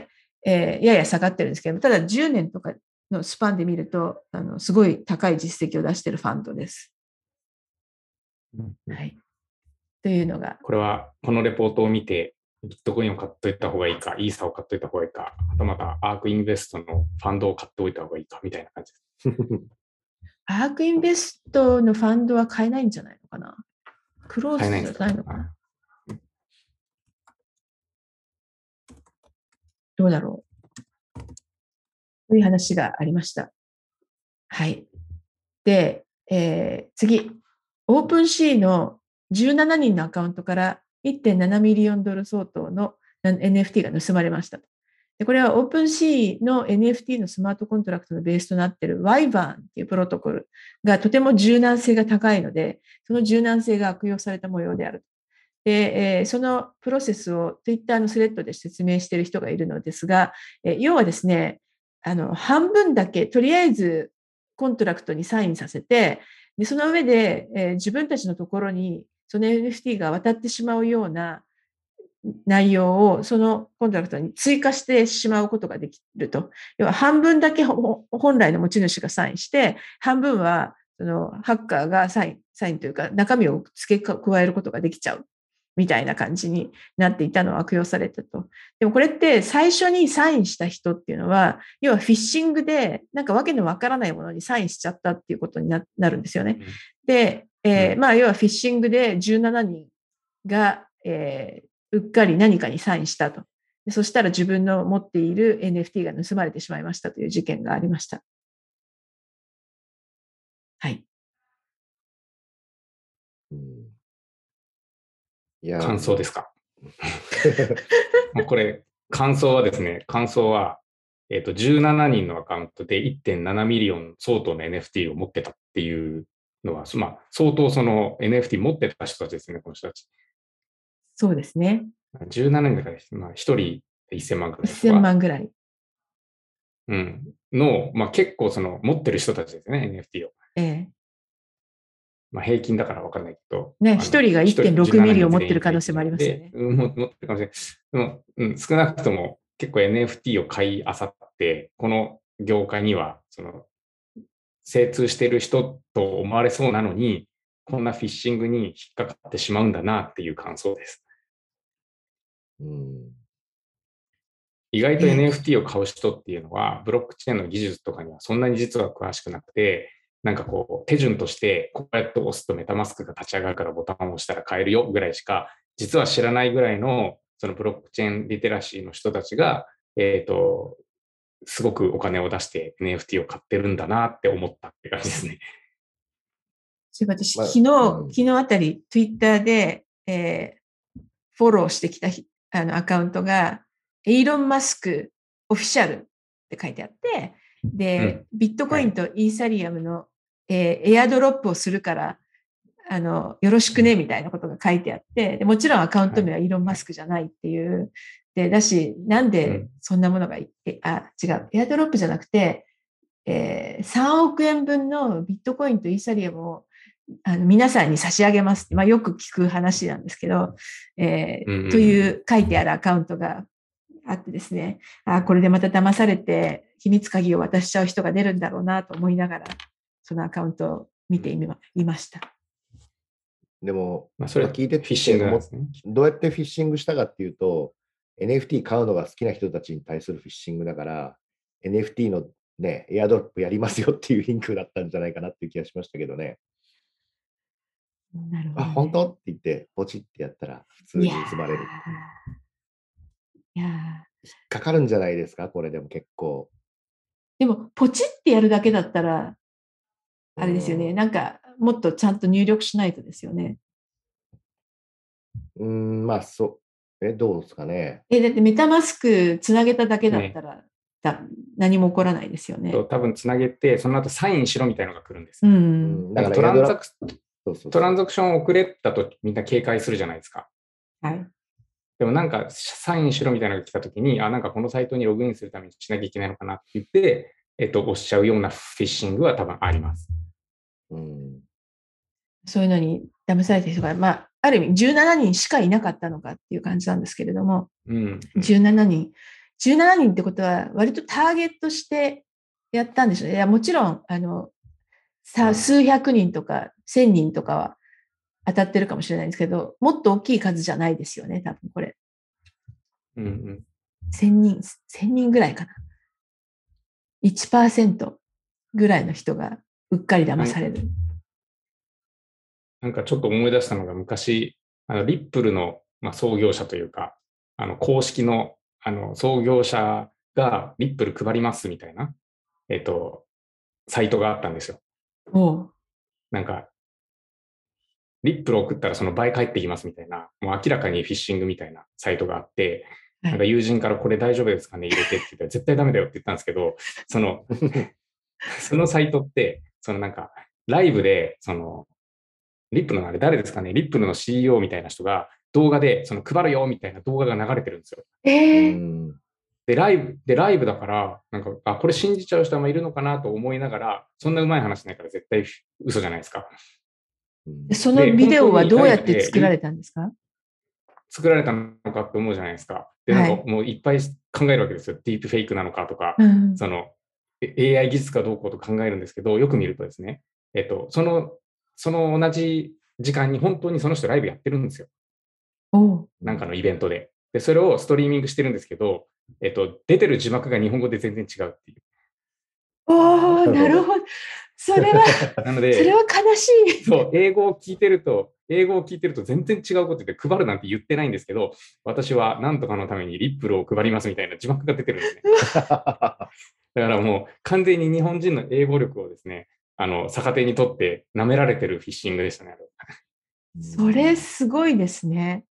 やや下がってるんですけど、ただ10年とかのスパンで見ると、すごい高い実績を出しているファンドです。はい。というのが。 これは、このレポートを見て、ビットコインを買っといた方がいいか、イーサを買っといた方がいいか、はたまたアークインベストのファンドを買っておいた方がいいか、みたいな感じです。 アークインベストのファンドは買えないんじゃないのかな。クローズじゃないのかな。どうだろう。という話がありました。はい。で、次。オープンシーの17人のアカウントから 1.7 ミリオンドル相当の NFT が盗まれました。でこれはオープンシーの NFT のスマートコントラクトのベースとなっている Wyvern っていうプロトコルがとても柔軟性が高いので、その柔軟性が悪用された模様である。で、そのプロセスを Twitter のスレッドで説明している人がいるのですが、要はですね、半分だけとりあえずコントラクトにサインさせて、でその上で、自分たちのところにその NFT が渡ってしまうような内容をそのコントラクトに追加してしまうことができると。要は半分だけ本来の持ち主がサインして、半分はそのハッカーがサインというか中身を付け加えることができちゃう。みたいな感じになっていたのを悪用されたと。でもこれって最初にサインした人っていうのは、要はフィッシングでなんかわけのわからないものにサインしちゃったっていうことになるんですよね。で、まあ要はフィッシングで17人が、うっかり何かにサインしたと。そしたら自分の持っている NFT が盗まれてしまいましたという事件がありました。はい。 感想ですか？これ、感想はですね、17人のアカウントで 1.7 ミリオン相当の NFT を持ってたっていうのは、まあ、相当その NFT 持ってた人たちですね、この人たち。 そうですね。 17人だから、まあ、1人1000万ぐらいとか。 1000万ぐらい。 うん。の、まあ、結構その持ってる人たちですね、NFT を。まあ、平均だから分からないけど。 ね、1人が 1.6 ミリを持ってる可能性もありますよね。 持ってるかもしれない。でも、少なくとも結構 NFT を買いあさって、この業界には、その、精通している人と思われそうなのに、こんなフィッシングに引っかかってしまうんだなっていう感想です。意外と NFT を買う人っていうのは、ブロックチェーンの技術とかにはそんなに実は詳しくなくて、なんかこう、手順として、こうやって押すとメタマスクが立ち上がるからボタンを押したら買えるよぐらいしか、実は知らないぐらいの、そのブロックチェーンリテラシーの人たちが、すごくお金を出して NFT を買ってるんだなって思ったって感じですね。 私、昨日あたり、Twitter で、フォローしてきたアカウントが、イーロン・マスクオフィシャルって書いてあって、で、ビットコインとイーサリアムの、エアドロップをするから、よろしくね、みたいなことが書いてあって、でもちろんアカウント名はイーロン・マスクじゃないっていう、で、だし、なんでそんなものが、違う、エアドロップじゃなくて、3億円分のビットコインとイーサリアムを皆さんに差し上げますって、まあ、よく聞く話なんですけど、という書いてあるアカウントがあってですね、これでまた騙されて秘密鍵を渡しちゃう人が出るんだろうなと思いながら、そのアカウントを見ていました。 でも、 それ聞いてフィッシングなんですね。 どうやってフィッシングしたかっていうと、NFT 買うのが好きな人たちに対するフィッシングだから、NFT のね、エアドロップやりますよっていうリンクだったんじゃないかなっていう気がしましたけどね。 なるほどね、 本当って言って、ポチってやったら普通に盗まれる。引っかかるんじゃないですか、これでも結構。 でも、ポチってやるだけだったら、あれですよね、なんか、もっとちゃんと入力しないとですよね。 まあ、どうですかね。 だってメタマスクつなげただけだったら、何も起こらないですよね。 多分つなげて、その後サインしろみたいなのが来るんです。 だからトランザクション遅れたとみんな警戒するじゃないですか。 はい。 でもなんかサインしろみたいなのが来たときに、なんかこのサイトにログインするためにしなきゃいけないのかなって言って、押しちゃうようなフィッシングは多分あります。 そういうのに騙されてる人が、まあ、 ある意味17人しかいなかったのかっていう感じなんですけれども、17人。17人ってことは、割とターゲットしてやったんでしょうね。いや、もちろん、数百人とか1000人とかは当たってるかもしれないんですけど、もっと大きい数じゃないですよね、多分これ。1000人ぐらいかな。1% ぐらいの人がうっかり騙される。 なんかちょっと思い出したのが昔、リップルの、創業者というか、公式の、創業者がリップル配りますみたいな、サイトがあったんですよ。なんか、リップル送ったらその倍返ってきますみたいな、もう明らかにフィッシングみたいなサイトがあって、なんか友人からこれ大丈夫ですかね入れてって言ったら絶対ダメだよって言ったんですけど、そのサイトって、なんか、ライブで、リップルのあれ誰ですかね、リップルの CEO みたいな人が動画で配るよみたいな動画が流れてるんですよ。で、ライブだから、なんか、これ信じちゃう人もいるのかなと思いながら、そんなうまい話ないから絶対嘘じゃないですか。 そのビデオはどうやって作られたんですか？ 作られたのかって思うじゃないですか。で、なんかもういっぱい考えるわけですよ。ディープフェイクなのかとか、AI 技術かどうかと考えるんですけど、よく見るとですね、その同じ時間に本当にその人ライブやってるんですよ。なんかのイベントで。で、それをストリーミングしてるんですけど、出てる字幕が日本語で全然違うっていう。 なるほど。それはなので、 それは悲しい。 そう、英語を聞いてると全然違うことで配るなんて言ってないんですけど、私は何とかのためにリップルを配りますみたいな字幕が出てるんですね。だからもう完全に日本人の英語力をですね、逆手にとって舐められてるフィッシングでしたね。 それすごいですね。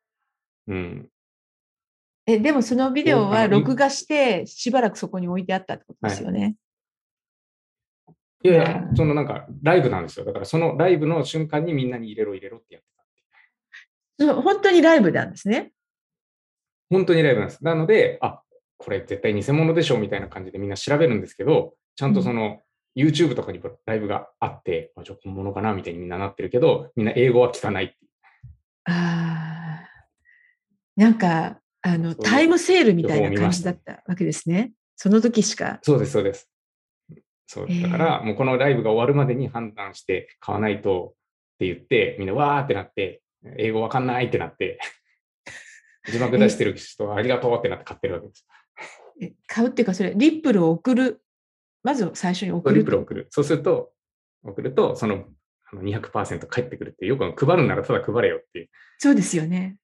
でもそのビデオは録画してしばらくそこに置いてあったってことですよね。 いやいや、なんかライブなんですよ。だからそのライブの瞬間にみんなに入れろってやってた。本当にライブなんですね。 本当にライブなんです。なので、これ絶対偽物でしょみたいな感じでみんな調べるんですけど、ちゃんとYouTube とかにライブがあって、じゃあ本物かなみたいにみんななってるけど、みんな英語は聞かないっていう。 なんか、タイムセールみたいな感じだったわけですね。その時しか。 そうです、そうです。そうだから、もうこのライブが終わるまでに判断して買わないとって言って、みんなわーってなって、英語わかんないってなって、字幕出してる人はありがとうってなって買ってるわけです。 買うっていうか、それ、リップルを送る。まず最初に送る。 リップルを送る。そうすると、その200% 返ってくるっていう、よく配るならただ配れよっていう。 そうですよね。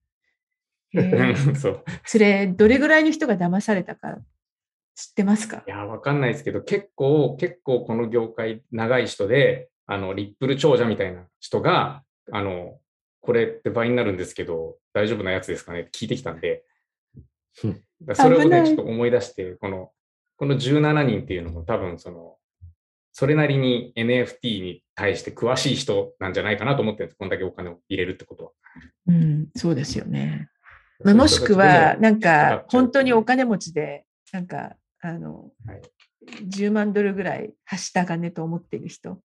それ、どれぐらいの人が騙されたか知ってますか？ いや、わかんないですけど、結構この業界長い人で、リップル長者みたいな人が、これって倍になるんですけど、大丈夫なやつですかねって聞いてきたんで、それをね、ちょっと思い出して、この17人っていうのも多分それなりに NFT に対して詳しい人なんじゃないかなと思ってるんです。こんだけお金を入れるってことは。 そうですよね。もしくは、なんか、本当にお金持ちで、なんか、10万ドルぐらいはした金と思っている人。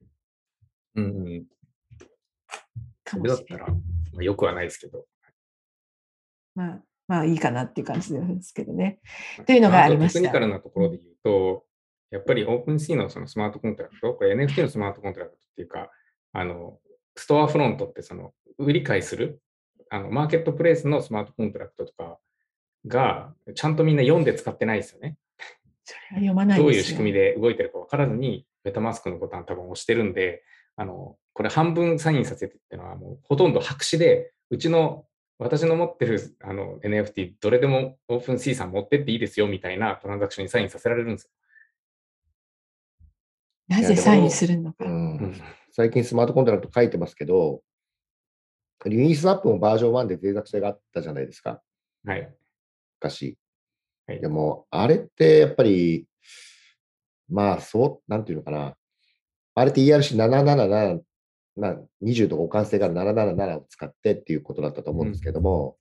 それだったら、よくはないですけど。 まあいいかなっていう感じですけどね。というのがありました。 テクニカルなところで言うと、やっぱり OpenSea のそのスマートコントラクト、これ NFT のスマートコントラクトっていうか、ストアフロントって売り買いする、マーケットプレイスのスマートコントラクトとかが、ちゃんとみんな読んで使ってないですよね。 それは読まないですよ。 どういう仕組みで動いてるか分からずに、メタマスクのボタン多分押してるんで、これ半分サインさせてっていうのはもうほとんど白紙で、私の持ってるNFT どれでも OpenSea さん持ってっていいですよみたいなトランザクションにサインさせられるんですよ。 なぜサインするのか。 最近スマートコントラクト書いてますけど、リリースアップもバージョン1で脆弱性があったじゃないですか。 はい。 昔。でも、あれってやっぱり、なんていうのかな。あれって ERC777、20と互換性がある777を使ってっていうことだったと思うんですけども、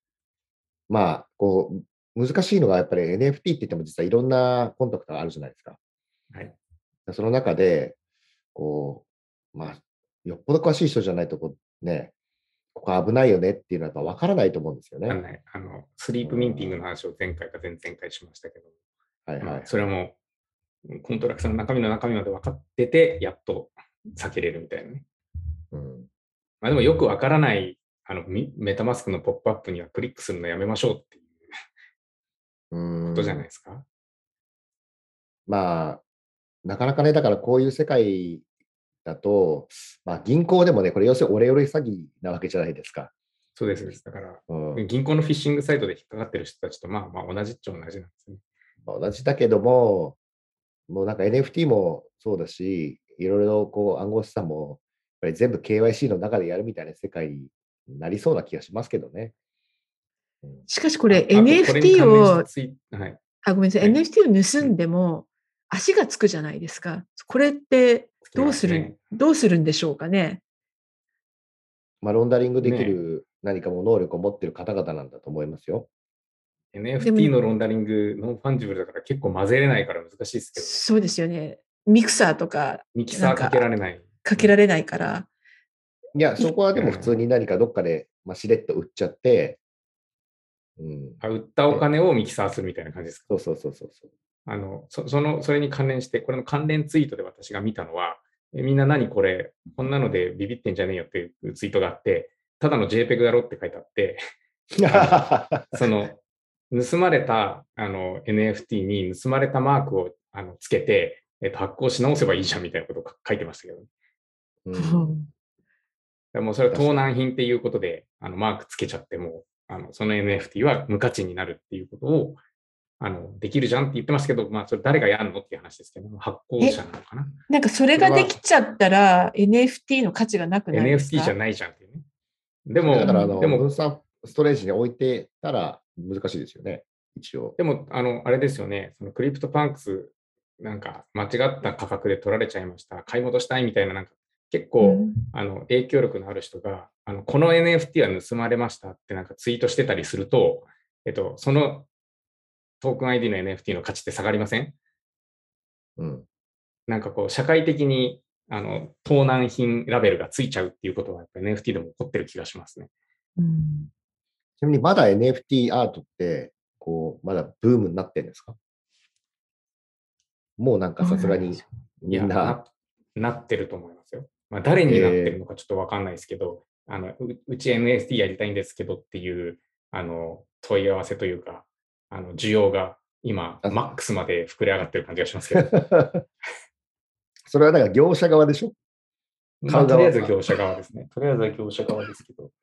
難しいのがやっぱり NFT って言っても実はいろんなコンタクトがあるじゃないですか。 はい。 その中で、よっぽど詳しい人じゃないとここ危ないよねっていうのはやっぱ分からないと思うんですよね。 スリープミンティングの話を前回か前々回しましたけど、 はいはい。 それもコントラクトの中身まで分かってて、やっと避けれるみたいなね。でもよく分からない、メタマスクのポップアップにはクリックするのやめましょうっていうことじゃないですか。 まあ、なかなかね、だからこういう世界だと、まあ、銀行でもね、これ要するにオレオレ詐欺なわけじゃないですか。 そうです。だから、銀行のフィッシングサイトで引っかかってる人たちと、まあ同じっちゃ同じなんですね。 同じだけども、もうなんか NFT もそうだし、いろいろこう暗号資産も、やっぱり全部 KYC の中でやるみたいな世界になりそうな気がしますけどね。 しかしこれ NFT を、ごめんなさい、 はい、 NFT を盗んでも足がつくじゃないですか。これってどうするんでしょうかね。 まあ、ロンダリングできる何かも能力を持っている方々なんだと思いますよ。 NFT のロンダリング、ノンファンジブルだから結構混ぜれないから難しいですけど、ね。 そうですよね。ミキサーとか。 ミキサーかけられない。 かけられないから。 いや、そこはでも普通に何かどっかで、まあ、しれっと売っちゃって、 売ったお金をミキサーするみたいな感じですか。 そう。 それに関連して、これの関連ツイートで私が見たのは、みんな何これ、こんなのでビビってんじゃねえよっていうツイートがあって、ただの JPEG だろって書いてあって、盗まれたNFT に盗まれたマークをつけて、発行し直せばいいじゃんみたいなことを書いてましたけど、もうそれは盗難品っていうことでマークつけちゃってもその NFT は無価値になるっていうことをできるじゃんって言ってますけど、まあそれ誰がやるのっていう話ですけど、発行者なのかな。 なんかそれができちゃったら NFT の価値がなくないですか？ NFT じゃないじゃんっていうね。 でも分散ストレージに置いてたら難しいですよね、一応。 でも、あれですよね、そのクリプトパンクス、なんか間違った価格で取られちゃいました、買い戻したいみたいな、なんか結構、影響力のある人が、この NFT は盗まれましたってなんかツイートしてたりすると、そのトークン ID の NFT の価値って下がりません？なんかこう、社会的に盗難品ラベルがついちゃうっていうことは、やっぱり NFT でも起こってる気がしますね。 ちなみにまだ NFT アートって、こう、まだブームになってるんですか？もうなんかさすがにみんな。 なってると思いますよ。まあ、誰になってるのかちょっとわかんないですけど、うち NFT やりたいんですけどっていう、問い合わせというか、需要が今、マックスまで膨れ上がってる感じがしますけど。 それはだから業者側でしょ？ まあ、とりあえず業者側ですね。とりあえずは業者側ですけど。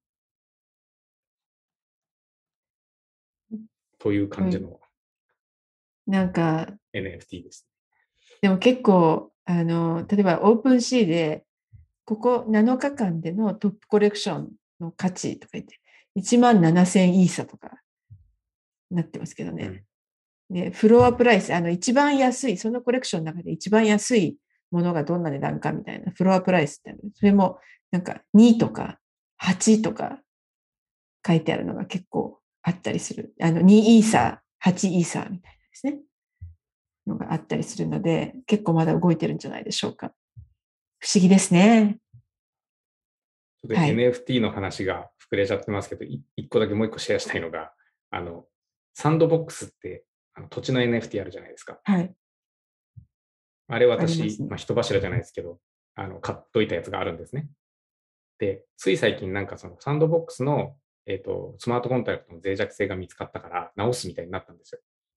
という感じのなんか NFT です。 でも結構例えばオープンシーでここ7日間でのトップコレクションの価値とか言って17,000イーサとかなってますけどね。でフロアプライス一番安いそのコレクションの中で一番安いものがどんな値段かみたいなフロアプライスってある。それもなんか2とか8とか書いてあるのが結構あったりする。2イーサー、8イーサーみたいなですね。のがあったりするので、結構まだ動いてるんじゃないでしょうか。不思議ですね。 ちょっと NFT の話が膨れちゃってますけど、一個だけもう一個シェアしたいのが、サンドボックスって土地の NFT あるじゃないですか。 はい。 あれ私、まあ、人柱じゃないですけど、買っといたやつがあるんですね。で、つい最近なんかそのサンドボックスの、スマートコントラクトの脆弱性が見つかったから直すみたいになったんですよ。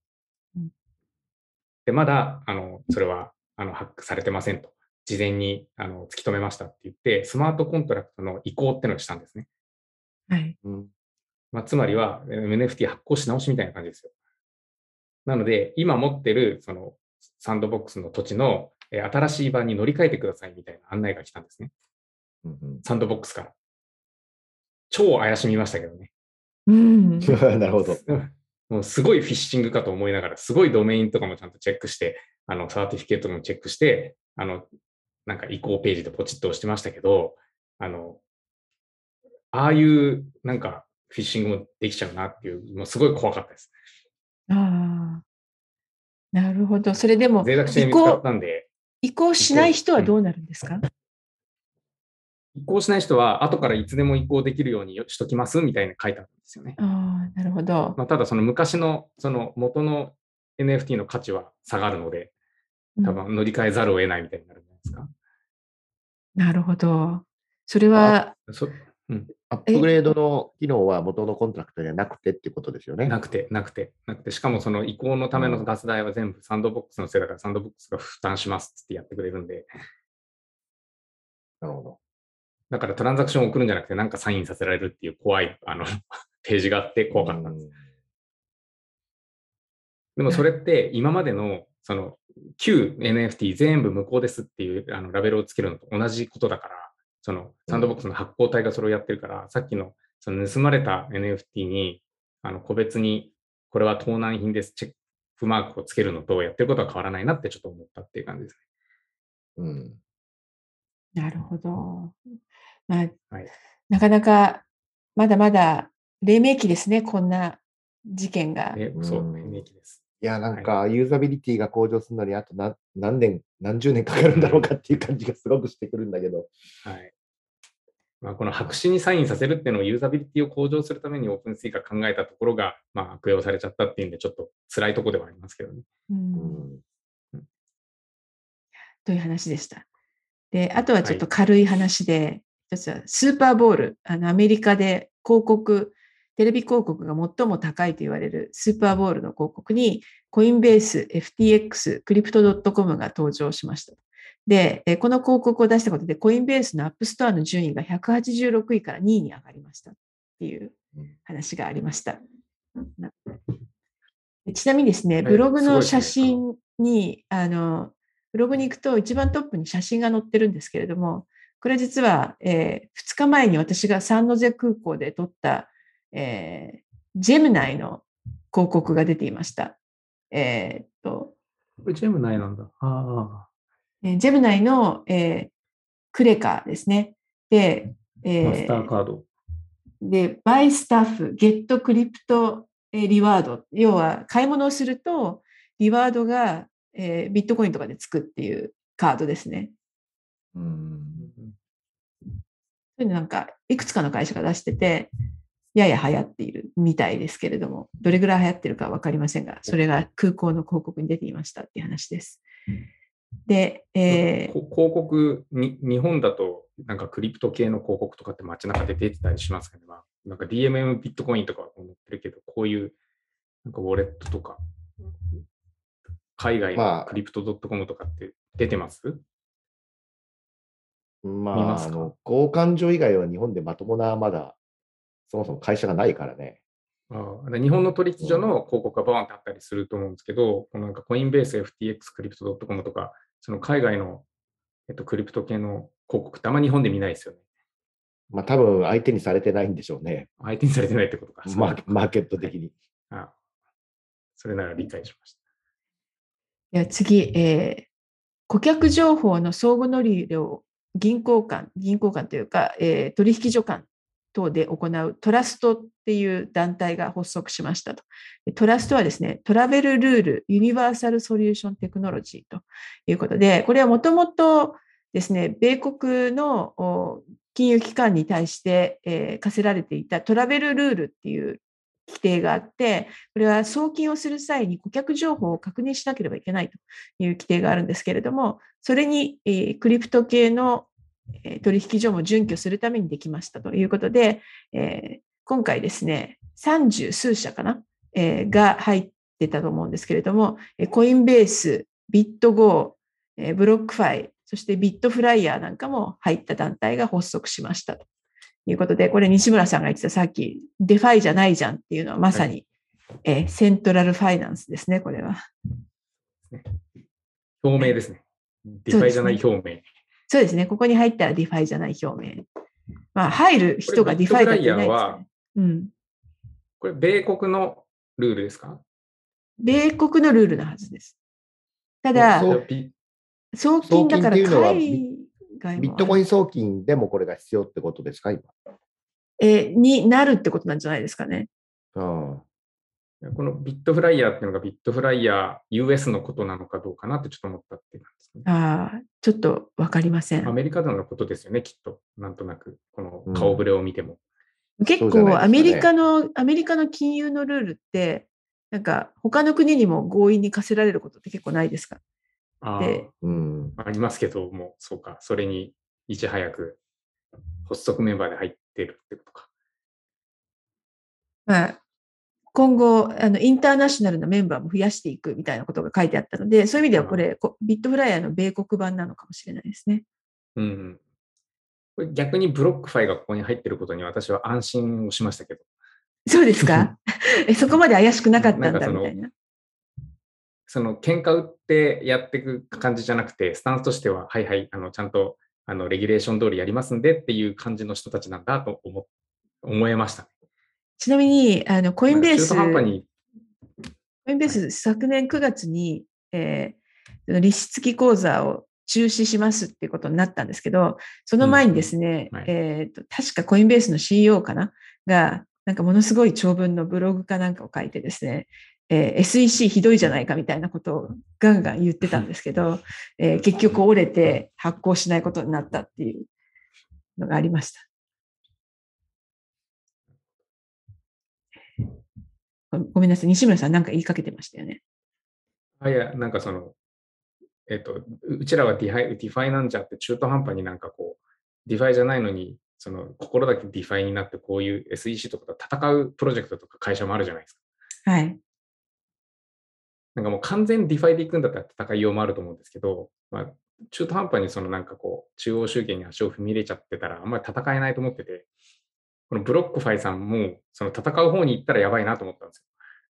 で、まだ、それは、ハックされてませんと。事前に、突き止めましたって言って、スマートコントラクトの移行ってのをしたんですね。 はい。 まあ、つまりは、NFT 発行し直しみたいな感じですよ。なので、今持ってる、その、サンドボックスの土地の、新しい版に乗り換えてくださいみたいな案内が来たんですね。サンドボックスから。超怪しみましたけどね。 なるほど。 もうすごいフィッシングかと思いながら、すごいドメインとかもちゃんとチェックして、サーティフィケートもチェックして、なんか移行ページでポチッと押してましたけど、ああいうなんかフィッシングもできちゃうなっていう、もうすごい怖かったです。 ああ、なるほど。それでも脆弱性見つかったんで。 移行しない人はどうなるんですか？ 移行しない人は後からいつでも移行できるようにしときますみたいに書いてあるんですよね。 ああ、なるほど。 ただその昔のその元の NFT の価値は下がるので、多分乗り換えざるを得ないみたいになるんじゃないですか。 なるほど。それは、 アップグレードの機能は元のコントラクトにはなくてっていうことですよね。 なくて。しかもその移行のためのガス代は全部サンドボックスのせいだからサンドボックスが負担しますってやってくれるんで。 なるほど。 だからトランザクションを送るんじゃなくてなんかサインさせられるっていう怖いページがあって怖かったんです。でもそれって今までのその旧 NFT 全部無効ですっていうラベルをつけるのと同じことだから、そのサンドボックスの発行体がそれをやってるから、さっきのその盗まれた NFT に個別にこれは盗難品ですチェックマークをつけるのとやってることは変わらないなってちょっと思ったっていう感じですね。 なるほど。まあ、 はい、 なかなかまだまだ黎明期ですね、こんな事件が。 そう、黎明期です。 いや、なんか、ユーザビリティが向上するのに、あと何年、何十年かかるんだろうかっていう感じがすごくしてくるんだけど。 はい。この白紙にサインさせるっていうのをユーザビリティを向上するためにオープンシーが考えたところが、悪用されちゃったっていうんで、ちょっと辛いところではありますけどね。 という話でした。で、あとはちょっと軽い話で、一つはスーパーボール、アメリカで広告、テレビ広告が最も高いと言われるスーパーボールの広告に、コインベース、FTX、クリプト .com が登場しました。で、この広告を出したことで、コインベースのアップストアの順位が186位から2位に上がりましたっていう話がありました。ちなみにですね、ブログの写真に、ブログに行くと一番トップに写真が載ってるんですけれども、これ実は、2日前に私がサンノゼ空港で撮った、ジェムナイの広告が出ていました。 これジェムナイなんだ。 ジェムナイの、クレカですね。で、 マスターカード。 で、バイスタッフ、ゲットクリプトリワード。要は、買い物をすると、リワードが、ビットコインとかでつくっていうカードですね。そういうのなんか、いくつかの会社が出してて、やや流行っているみたいですけれども、どれぐらい流行ってるかわかりませんが、それが空港の広告に出ていましたっていう話です。で、 広告に、日本だとなんかクリプト系の広告とかって街中で出てたりしますかね。なんか DMM ビットコインとかは載ってるけど、こういうなんかウォレットとか、海外のクリプト .com とかって出てます？ 交換所以外は日本でまともなまだそもそも会社がないからね。 日本の取引所の広告がバーンってあったりすると思うんですけど、なんかコインベース、FTX、クリプト .com とか、その海外の、クリプト系の広告ってあんま日本で見ないですよね。 多分相手にされてないんでしょうね。 相手にされてないってことか。 マーケット的に。 それなら理解しました。 では次、顧客情報の相互乗り入れを銀行間というか、取引所間等で行うトラストっていう団体が発足しましたと。トラストはですね、トラベルルールユニバーサルソリューションテクノロジーということで、これはもともとですね、米国の金融機関に対して課せられていたトラベルルールっていう規定があって、これは送金をする際に顧客情報を確認しなければいけないという規定があるんですけれども、それにクリプト系の取引所も準拠するためにできましたということで、今回ですね、30数社かな、が入ってたと思うんですけれども、コインベース、ビットゴー、ブロックファイ、そしてビットフライヤーなんかも入った団体が発足しましたということで、これ西村さんが言ってたさっき、デファイじゃないじゃんっていうのはまさに、セントラルファイナンスですね、これは。 表明ですね。デファイじゃない表明。 そうですね。ここに入ったらディファイじゃない表明。入る人がディファイだっていないですね。 これ、米国のルールですか？ 米国のルールのはずです。ただ、送金だから海外もビットコイン送金でもこれが必要ってことですか、今。 になるってことなんじゃないですかね。 このビットフライヤーっていうのがビットフライヤー US のことなのかどうかなってちょっと思ったっていう感じですね。 ちょっとわかりません。 アメリカでのことですよね、きっと。 なんとなく、この顔ぶれを見ても。 結構アメリカの金融のルールって、なんか他の国にも強引に課せられることって結構ないですか？ ありますけども、そうか、それにいち早く発足メンバーで入ってるってことか。 まあ、今後インターナショナルなメンバーも増やしていくみたいなことが書いてあったので、そういう意味ではこれ、ビットフライヤーの米国版なのかもしれないですね。 これ逆にブロックファイがここに入ってることに私は安心をしましたけど。 そうですか？そこまで怪しくなかったんだみたいな。 その喧嘩売ってやっていく感じじゃなくて、スタンスとしては、はいはい、ちゃんとレギュレーション通りやりますんでっていう感じの人たちなんだと思えました。 ちなみに、コインベース、昨年9月に、利子付き口座を中止しますっていうことになったんですけど、その前にですね、確かコインベースの CEO かなが、なんかものすごい長文のブログかなんかを書いてですね、SEC ひどいじゃないかみたいなことをガンガン言ってたんですけど、結局折れて発行しないことになったっていうのがありました。ごめんなさい、西村さんなんか言いかけてましたよね。 いや、なんかうちらはディファイなんじゃって中途半端になんかこう、ディファイじゃないのに、心だけディファイになってこういう SEC とかと戦うプロジェクトとか会社もあるじゃないですか。はい。 なんかもう完全ディファイで行くんだったら戦いようもあると思うんですけど、中途半端になんかこう、中央集権に足を踏み入れちゃってたらあんまり戦えないと思ってて、このブロックファイさんも戦う方に行ったらやばいなと思ったんです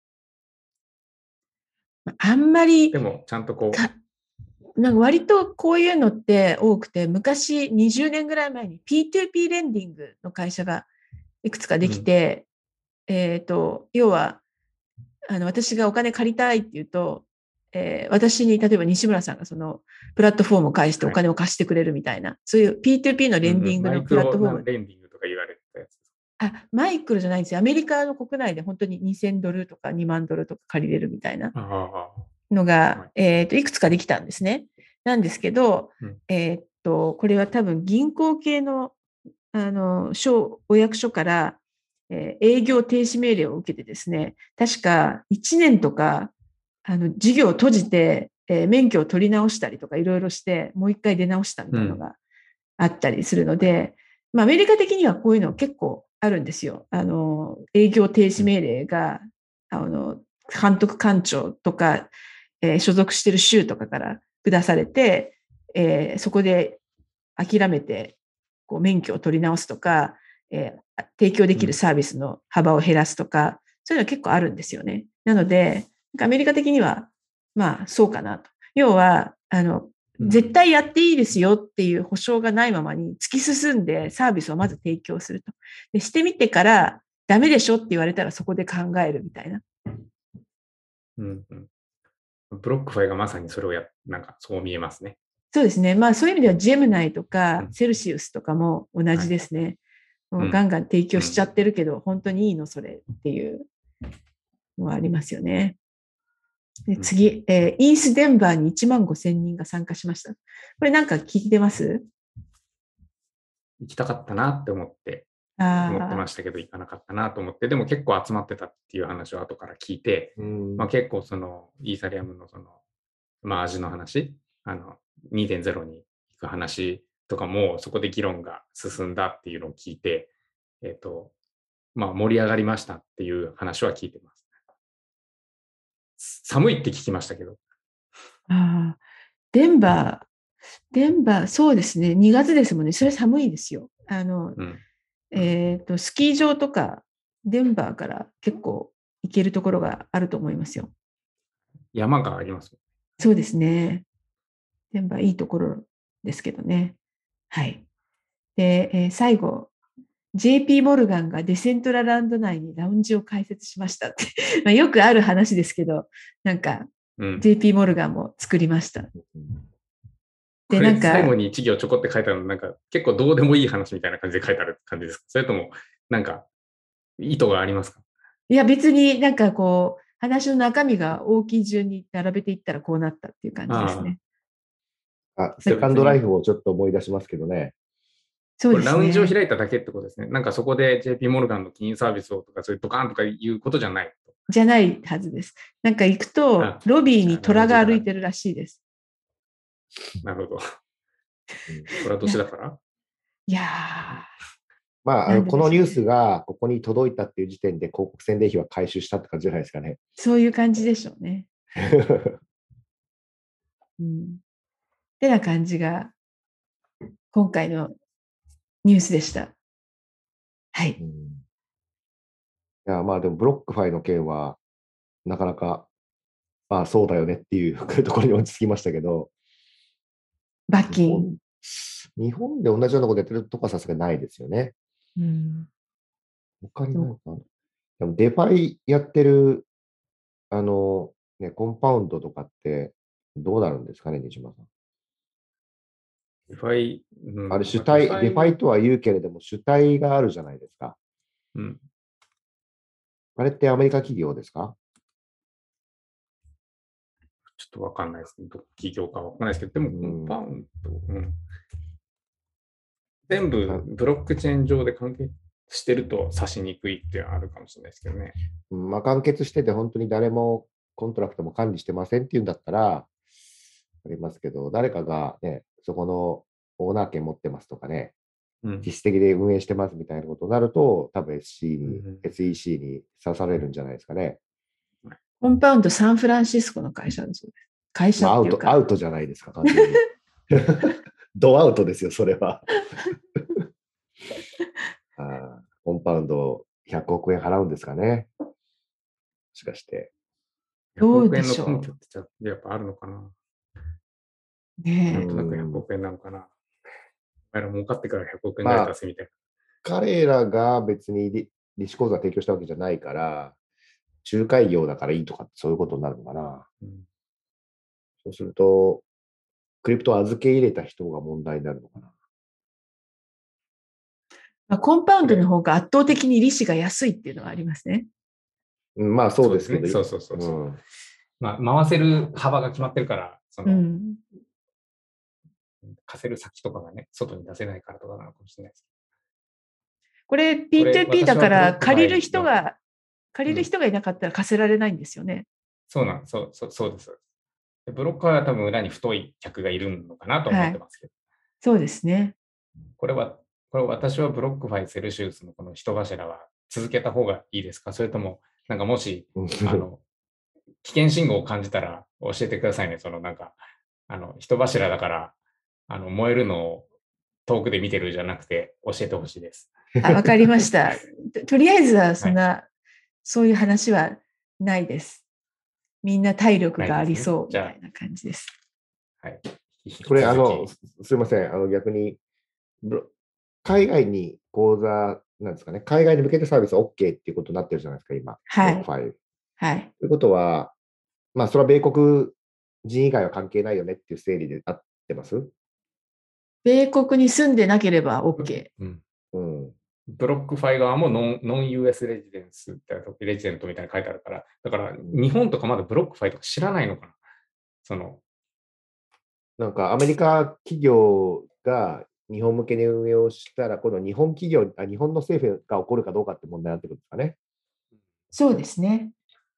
よ。あんまり。 でもちゃんとこう。なんか割とこういうのって多くて、昔20年ぐらい前に P2P レンディングの会社がいくつかできて、要は私がお金借りたいって言うと、私に例えば西村さんがそのプラットフォームを介してお金を貸してくれるみたいな、そういう P2P のレンディングのプラットフォーム。 マイクロレンディングとか言われたやつ。 マイクロじゃないんですよ。アメリカの国内で本当に2000ドルとか2万ドルとか借りれるみたいなのが、いくつかできたんですね。なんですけど、これは多分銀行系のお役所から、営業停止命令を受けてですね、確か1年とか事業を閉じて、免許を取り直したりとかいろいろしてもう一回出直したみたいなのがあったりするので、アメリカ的にはこういうの結構あるんですよ。営業停止命令が監督官庁とか、所属している州とかから下されて、そこで諦めてこう免許を取り直すとか、提供できるサービスの幅を減らすとか、そういうの結構あるんですよね。なので、アメリカ的には、そうかなと。要は、絶対やっていいですよっていう保証がないままに突き進んでサービスをまず提供すると。でしてみてからダメでしょって言われたらそこで考えるみたいな。 ブロックファイがまさにそれをなんかそう見えますね。 そうですね。そういう意味ではジェムナイとかセルシウスとかも同じですね。もうガンガン提供しちゃってるけど、本当にいいのそれっていうのはありますよね。で次、イースデンバーに15,000人が参加しました。これなんか聞いてます？ 行きたかったなって思ってましたけど、行かなかったなと思って、でも結構集まってたっていう話を後から聞いて、結構イーサリアムの味の話、2.0 に行く話とかもそこで議論が進んだっていうのを聞いて、盛り上がりましたっていう話は聞いてます。寒いって聞きましたけど。 デンバー、そうですね。2月ですもんね。それ寒いですよ。スキー場とか、デンバーから結構行けるところがあると思いますよ。 山があります。 そうですね。デンバーいいところですけどね。はい。で、最後、JP モルガンがデセントラランド内にラウンジを開設しましたってよくある話ですけど、なんか、JP モルガンも作りました。 で、なんか最後に一行ちょこって書いてあるの、なんか結構どうでもいい話みたいな感じで書いてある感じですか？それとも、なんか意図がありますか？ いや、別になんかこう、話の中身が大きい順に並べていったらこうなったっていう感じですね。 セカンドライフをちょっと思い出しますけどね。 そうですこれラウンジをね。 開いただけってことですね。なんかそこで JP モルガンの金融サービスをとか、そういうドカーンとかいうことじゃない。 じゃないはずです。なんか行くと、ロビーに虎が歩いてるらしいです。 なるほど。虎年だからいやまあ、このニュースが、 がここに届いたっていう時点で広告宣伝費は回収したって感じじゃないですかね。 そういう感じでしょうね。ってな感じが、今回のニュースでした。はい。 いや、まあでもブロックファイの件は、なかなか、まあそうだよねっていうところに落ち着きましたけど、 罰金。 日本で同じようなことやってるとこはさすがにないですよね。他にないかな。でもデファイやってる、コンパウンドとかってどうなるんですかね、西島さん。 デファイ、 あれ主体、デファイとは言うけれども、主体があるじゃないですか。あれってアメリカ企業ですか？ ちょっとわかんないですね。ど企業かわかんないですけど、でもコンパウンド、全部ブロックチェーン上で関係してると指しにくいっていうのはあるかもしれないですけどね。 まあ、完結してて本当に誰もコントラクトも管理してませんっていうんだったら、ありますけど、誰かがね、そこのオーナー権持ってますとかね、実質的で運営してますみたいなことになると、多分 SEC に刺されるんじゃないですかね。 コンパウンドサンフランシスコの会社です。会社っていうか。 アウトじゃないですか、完全に。ドアウトですよ、それは。コンパウンド100億円払うんですかね。もしかして。 どうでしょう。 100億円の根拠ってやっぱあるのかな。 ねなんとなく100億円なのかな。お前ら儲かってから100億円ぐらい出せみたいな。 彼らが別に利子口座提供したわけじゃないから、仲介業だからいいとかそういうことになるのかな。そうすると、クリプトを預け入れた人が問題になるのかな。 コンパウンドの方が圧倒的に利子が安いっていうのはありますね。 まあそうですけど。 そう。まあ、回せる幅が決まってるから、貸せる先とかがね、外に出せないからとかなのかもしれないです。 これ P2P だから借りる人がいなかったら貸せられないんですよね。 そうです。ブロッカーは多分裏に太い客がいるのかなと思ってますけど。 そうですね。これ私はブロックファイセルシウスのこの人柱は続けた方がいいですか？それとも、なんかもし、危険信号を感じたら教えてくださいね。人柱だから、燃えるのを遠くで見てるじゃなくて教えてほしいです。 わかりました。とりあえずはそういう話はないです。みんな体力がありそうみたいな感じです。 はい。 これ、すいません。逆に、海外に口座、なんですかね、海外に向けてサービス OK っていうことになってるじゃないですか、今。 はい。 ブロックファイル。 はい。 ということは、まあ、それは米国人以外は関係ないよねっていう整理で合ってます？ 米国に住んでなければ OK。 ブロックファイ側もノン US レジデンスってレジデントみたいに書いてあるから、だから日本とかまだブロックファイとか知らないのかな。 なんかアメリカ企業が日本向けに運営をしたら、この日本の政府が起こるかどうかって問題になってくるんですかね。 そうですね。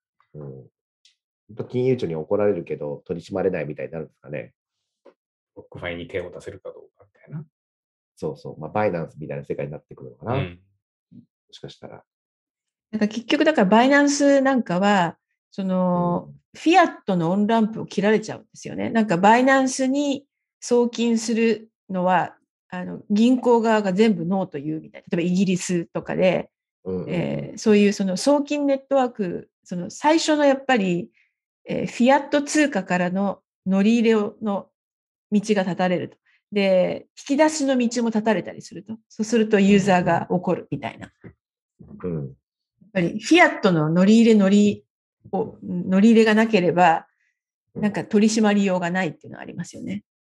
金融庁に怒られるけど取り締まれないみたいになるんですかね。 ブロックファイに手を出せるかどうかみたいな。 そうそう。まあ、バイナンスみたいな世界になってくるのかな。もしかしたら。 なんか結局だからバイナンスなんかは、フィアットのオンランプを切られちゃうんですよね。なんかバイナンスに送金するのは、銀行側が全部ノーというみたいな。例えばイギリスとかで、そういうその送金ネットワーク、最初のやっぱり、フィアット通貨からの乗り入れの道が断たれると。で、引き出しの道も断たれたりすると。そうするとユーザーが怒るみたいな。やっぱりフィアットの乗り入れがなければ、なんか取り締まりようがないっていうのはありますよね。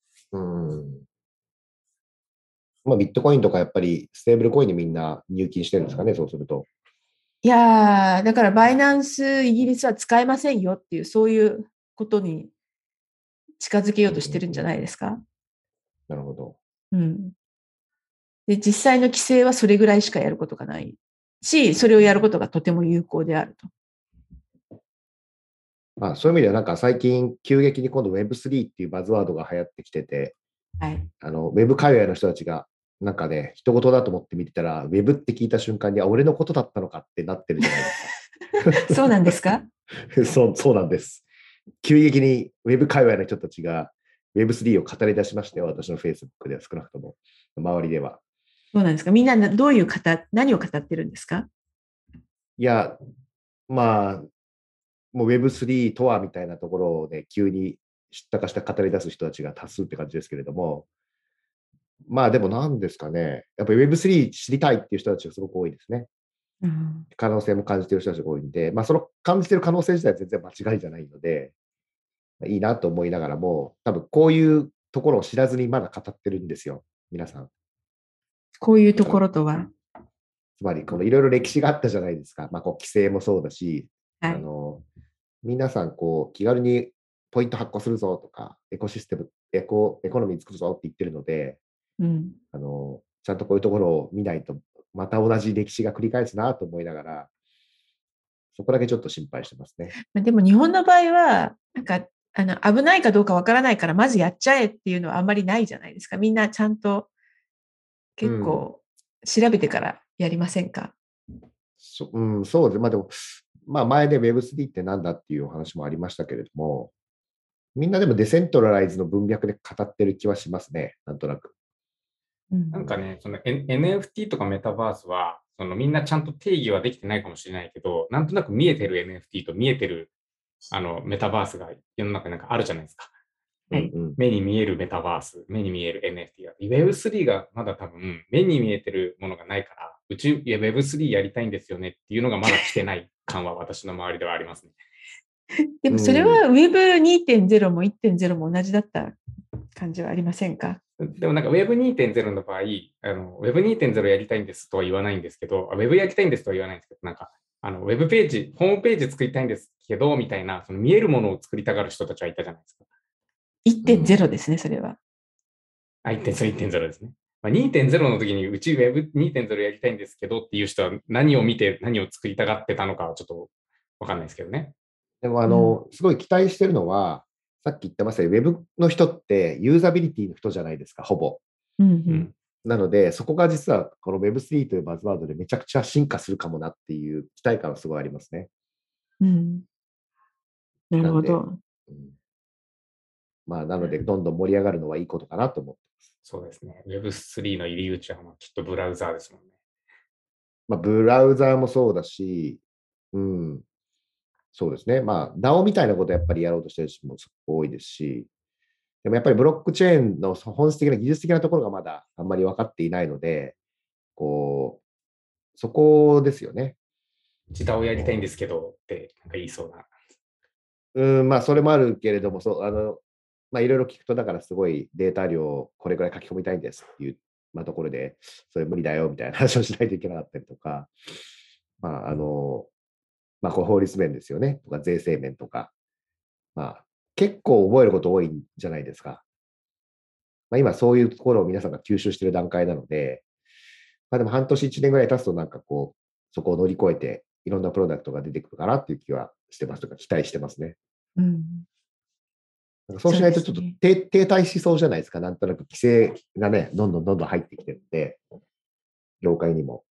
まあ、ビットコインとかやっぱりステーブルコインにみんな入金してるんですかね、そうすると。 いやー、だからバイナンスイギリスは使えませんよっていう、そういうことに近づけようとしてるんじゃないですか。 なるほど。 で、実際の規制はそれぐらいしかやることがないし、それをやることがとても有効であると。 まあ、そういう意味では、なんか最近、急激に今度 Web3 っていうバズワードが流行ってきてて、 はい。 Web 界隈の人たちが、なんかね、人事だと思って見てたら、Web って聞いた瞬間に、俺のことだったのかってなってるじゃないですか。 そうなんですか？ そうなんです。急激に Web 界隈の人たちが Web3 を語り出しましたよ、私の Facebook では少なくとも、周りでは。 そうなんですか？みんなどういう何を語ってるんですか？ いや、まあ、もう Web3 とはみたいなところをね、急に知ったかした語り出す人たちが多数って感じですけれども、まあでも何ですかね、やっぱり Web3 知りたいっていう人たちがすごく多いですね。 うん、 可能性も感じている人たちが多いんで、まあその感じている可能性自体は全然間違いじゃないので、いいなと思いながらも、多分こういうところを知らずにまだ語ってるんですよ、皆さん。 こういうところとは。 つまり、このいろいろ歴史があったじゃないですか。まあ、こう規制もそうだし、 はい。 皆さん、こう、気軽にポイント発行するぞとか、エコシステム、エコノミー作るぞって言ってるので、 うん、 ちゃんとこういうところを見ないと、また同じ歴史が繰り返すなと思いながら、そこだけちょっと心配してますね。 でも日本の場合は、なんか、危ないかどうかわからないから、まずやっちゃえっていうのはあんまりないじゃないですか。みんなちゃんと結構調べてからやりませんか？ そうです。まあでも、まあ前で Web3 ってなんだっていうお話もありましたけれども、みんなでもデセントラライズの文脈で語ってる気はしますね、なんとなく。 なんかね、その NFT とかメタバースは、そのみんなちゃんと定義はできてないかもしれないけど、なんとなく見えてる NFT と見えてるメタバースが世の中になんかあるじゃないですか。 はい。 目に見えるメタバース、目に見える NFT が。Web3 がまだ多分目に見えてるものがないから、いや Web3 やりたいんですよねっていうのがまだ来てない感は私の周りではありますね。 でもそれは Web2.0 も 1.0 も同じだった感じはありませんか？ でもなんか Web2.0 の場合、Web2.0 やりたいんですとは言わないんですけど、Web やりたいんですとは言わないんですけど、なんか、ウェブページ、ホームページ作りたいんですけど、みたいな、その見えるものを作りたがる人たちはいたじゃないですか。 1.0 ですね、それは。 1.0ですね。2.0 の時にうち Web2.0 やりたいんですけどっていう人は何を見て何を作りたがってたのかはちょっとわかんないですけどね。 でもすごい期待してるのは、さっき言ってましたよ、ウェブの人ってユーザビリティの人じゃないですか、ほぼ。なので、そこが実はこの Web3 というバズワードでめちゃくちゃ進化するかもなっていう期待感はすごいありますね。 なるほど。 まあ、なので、どんどん盛り上がるのはいいことかなと思ってます。 そうですね。Web3 の入り口はきっとブラウザーですもんね。 まあ、ブラウザーもそうだし、そうですね。まあ、DAO みたいなことをやっぱりやろうとしてる人も多いですし、でもやっぱりブロックチェーンの本質的な技術的なところがまだあんまり分かっていないので、そこですよね。 自ダをやりたいんですけどってなんか言いそうな。 まあ、それもあるけれども、まあ、いろいろ聞くと、だからすごいデータ量をこれくらい書き込みたいんですっていう、まあ、ところで、それ無理だよみたいな話をしないといけなかったりとか、まあ、まあ、こう法律面ですよね、とか税制面とか、まあ、結構覚えること多いんじゃないですか。まあ、今そういうところを皆さんが吸収している段階なので、まあ、でも半年1年ぐらい経つとなんかこう、そこを乗り越えていろんなプロダクトが出てくるかなっていう気はしてますとか、期待してますね。そうしないとちょっと停滞しそうじゃないですか。なんとなく規制がね、どんどん入ってきてるんで、業界にも。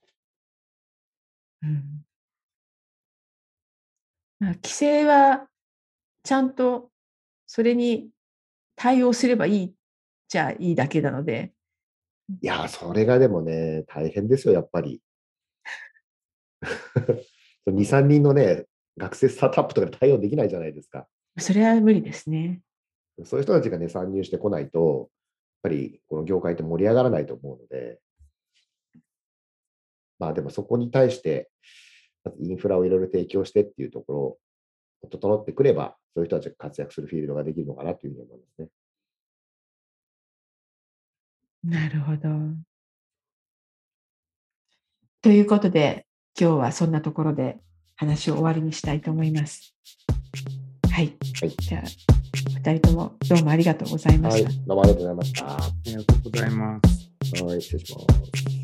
規制はちゃんとそれに対応すればいいじゃいいだけなので。 いや、それがでもね、大変ですよ、やっぱり。2、3人のね、学生スタートアップとかで対応できないじゃないですか。 それは無理ですね。 そういう人たちがね、参入してこないと、やっぱりこの業界って盛り上がらないと思うので、まあでもそこに対して、まずインフラをいろいろ提供してっていうところを整ってくれば、そういう人たちが活躍するフィールドができるのかなというふうに思いますね。 なるほど。ということで、今日はそんなところで話を終わりにしたいと思います。はい。じゃあ、2人ともどうもありがとうございました。 はい、どうもありがとうございました。 ありがとうございます。 はい、失礼します。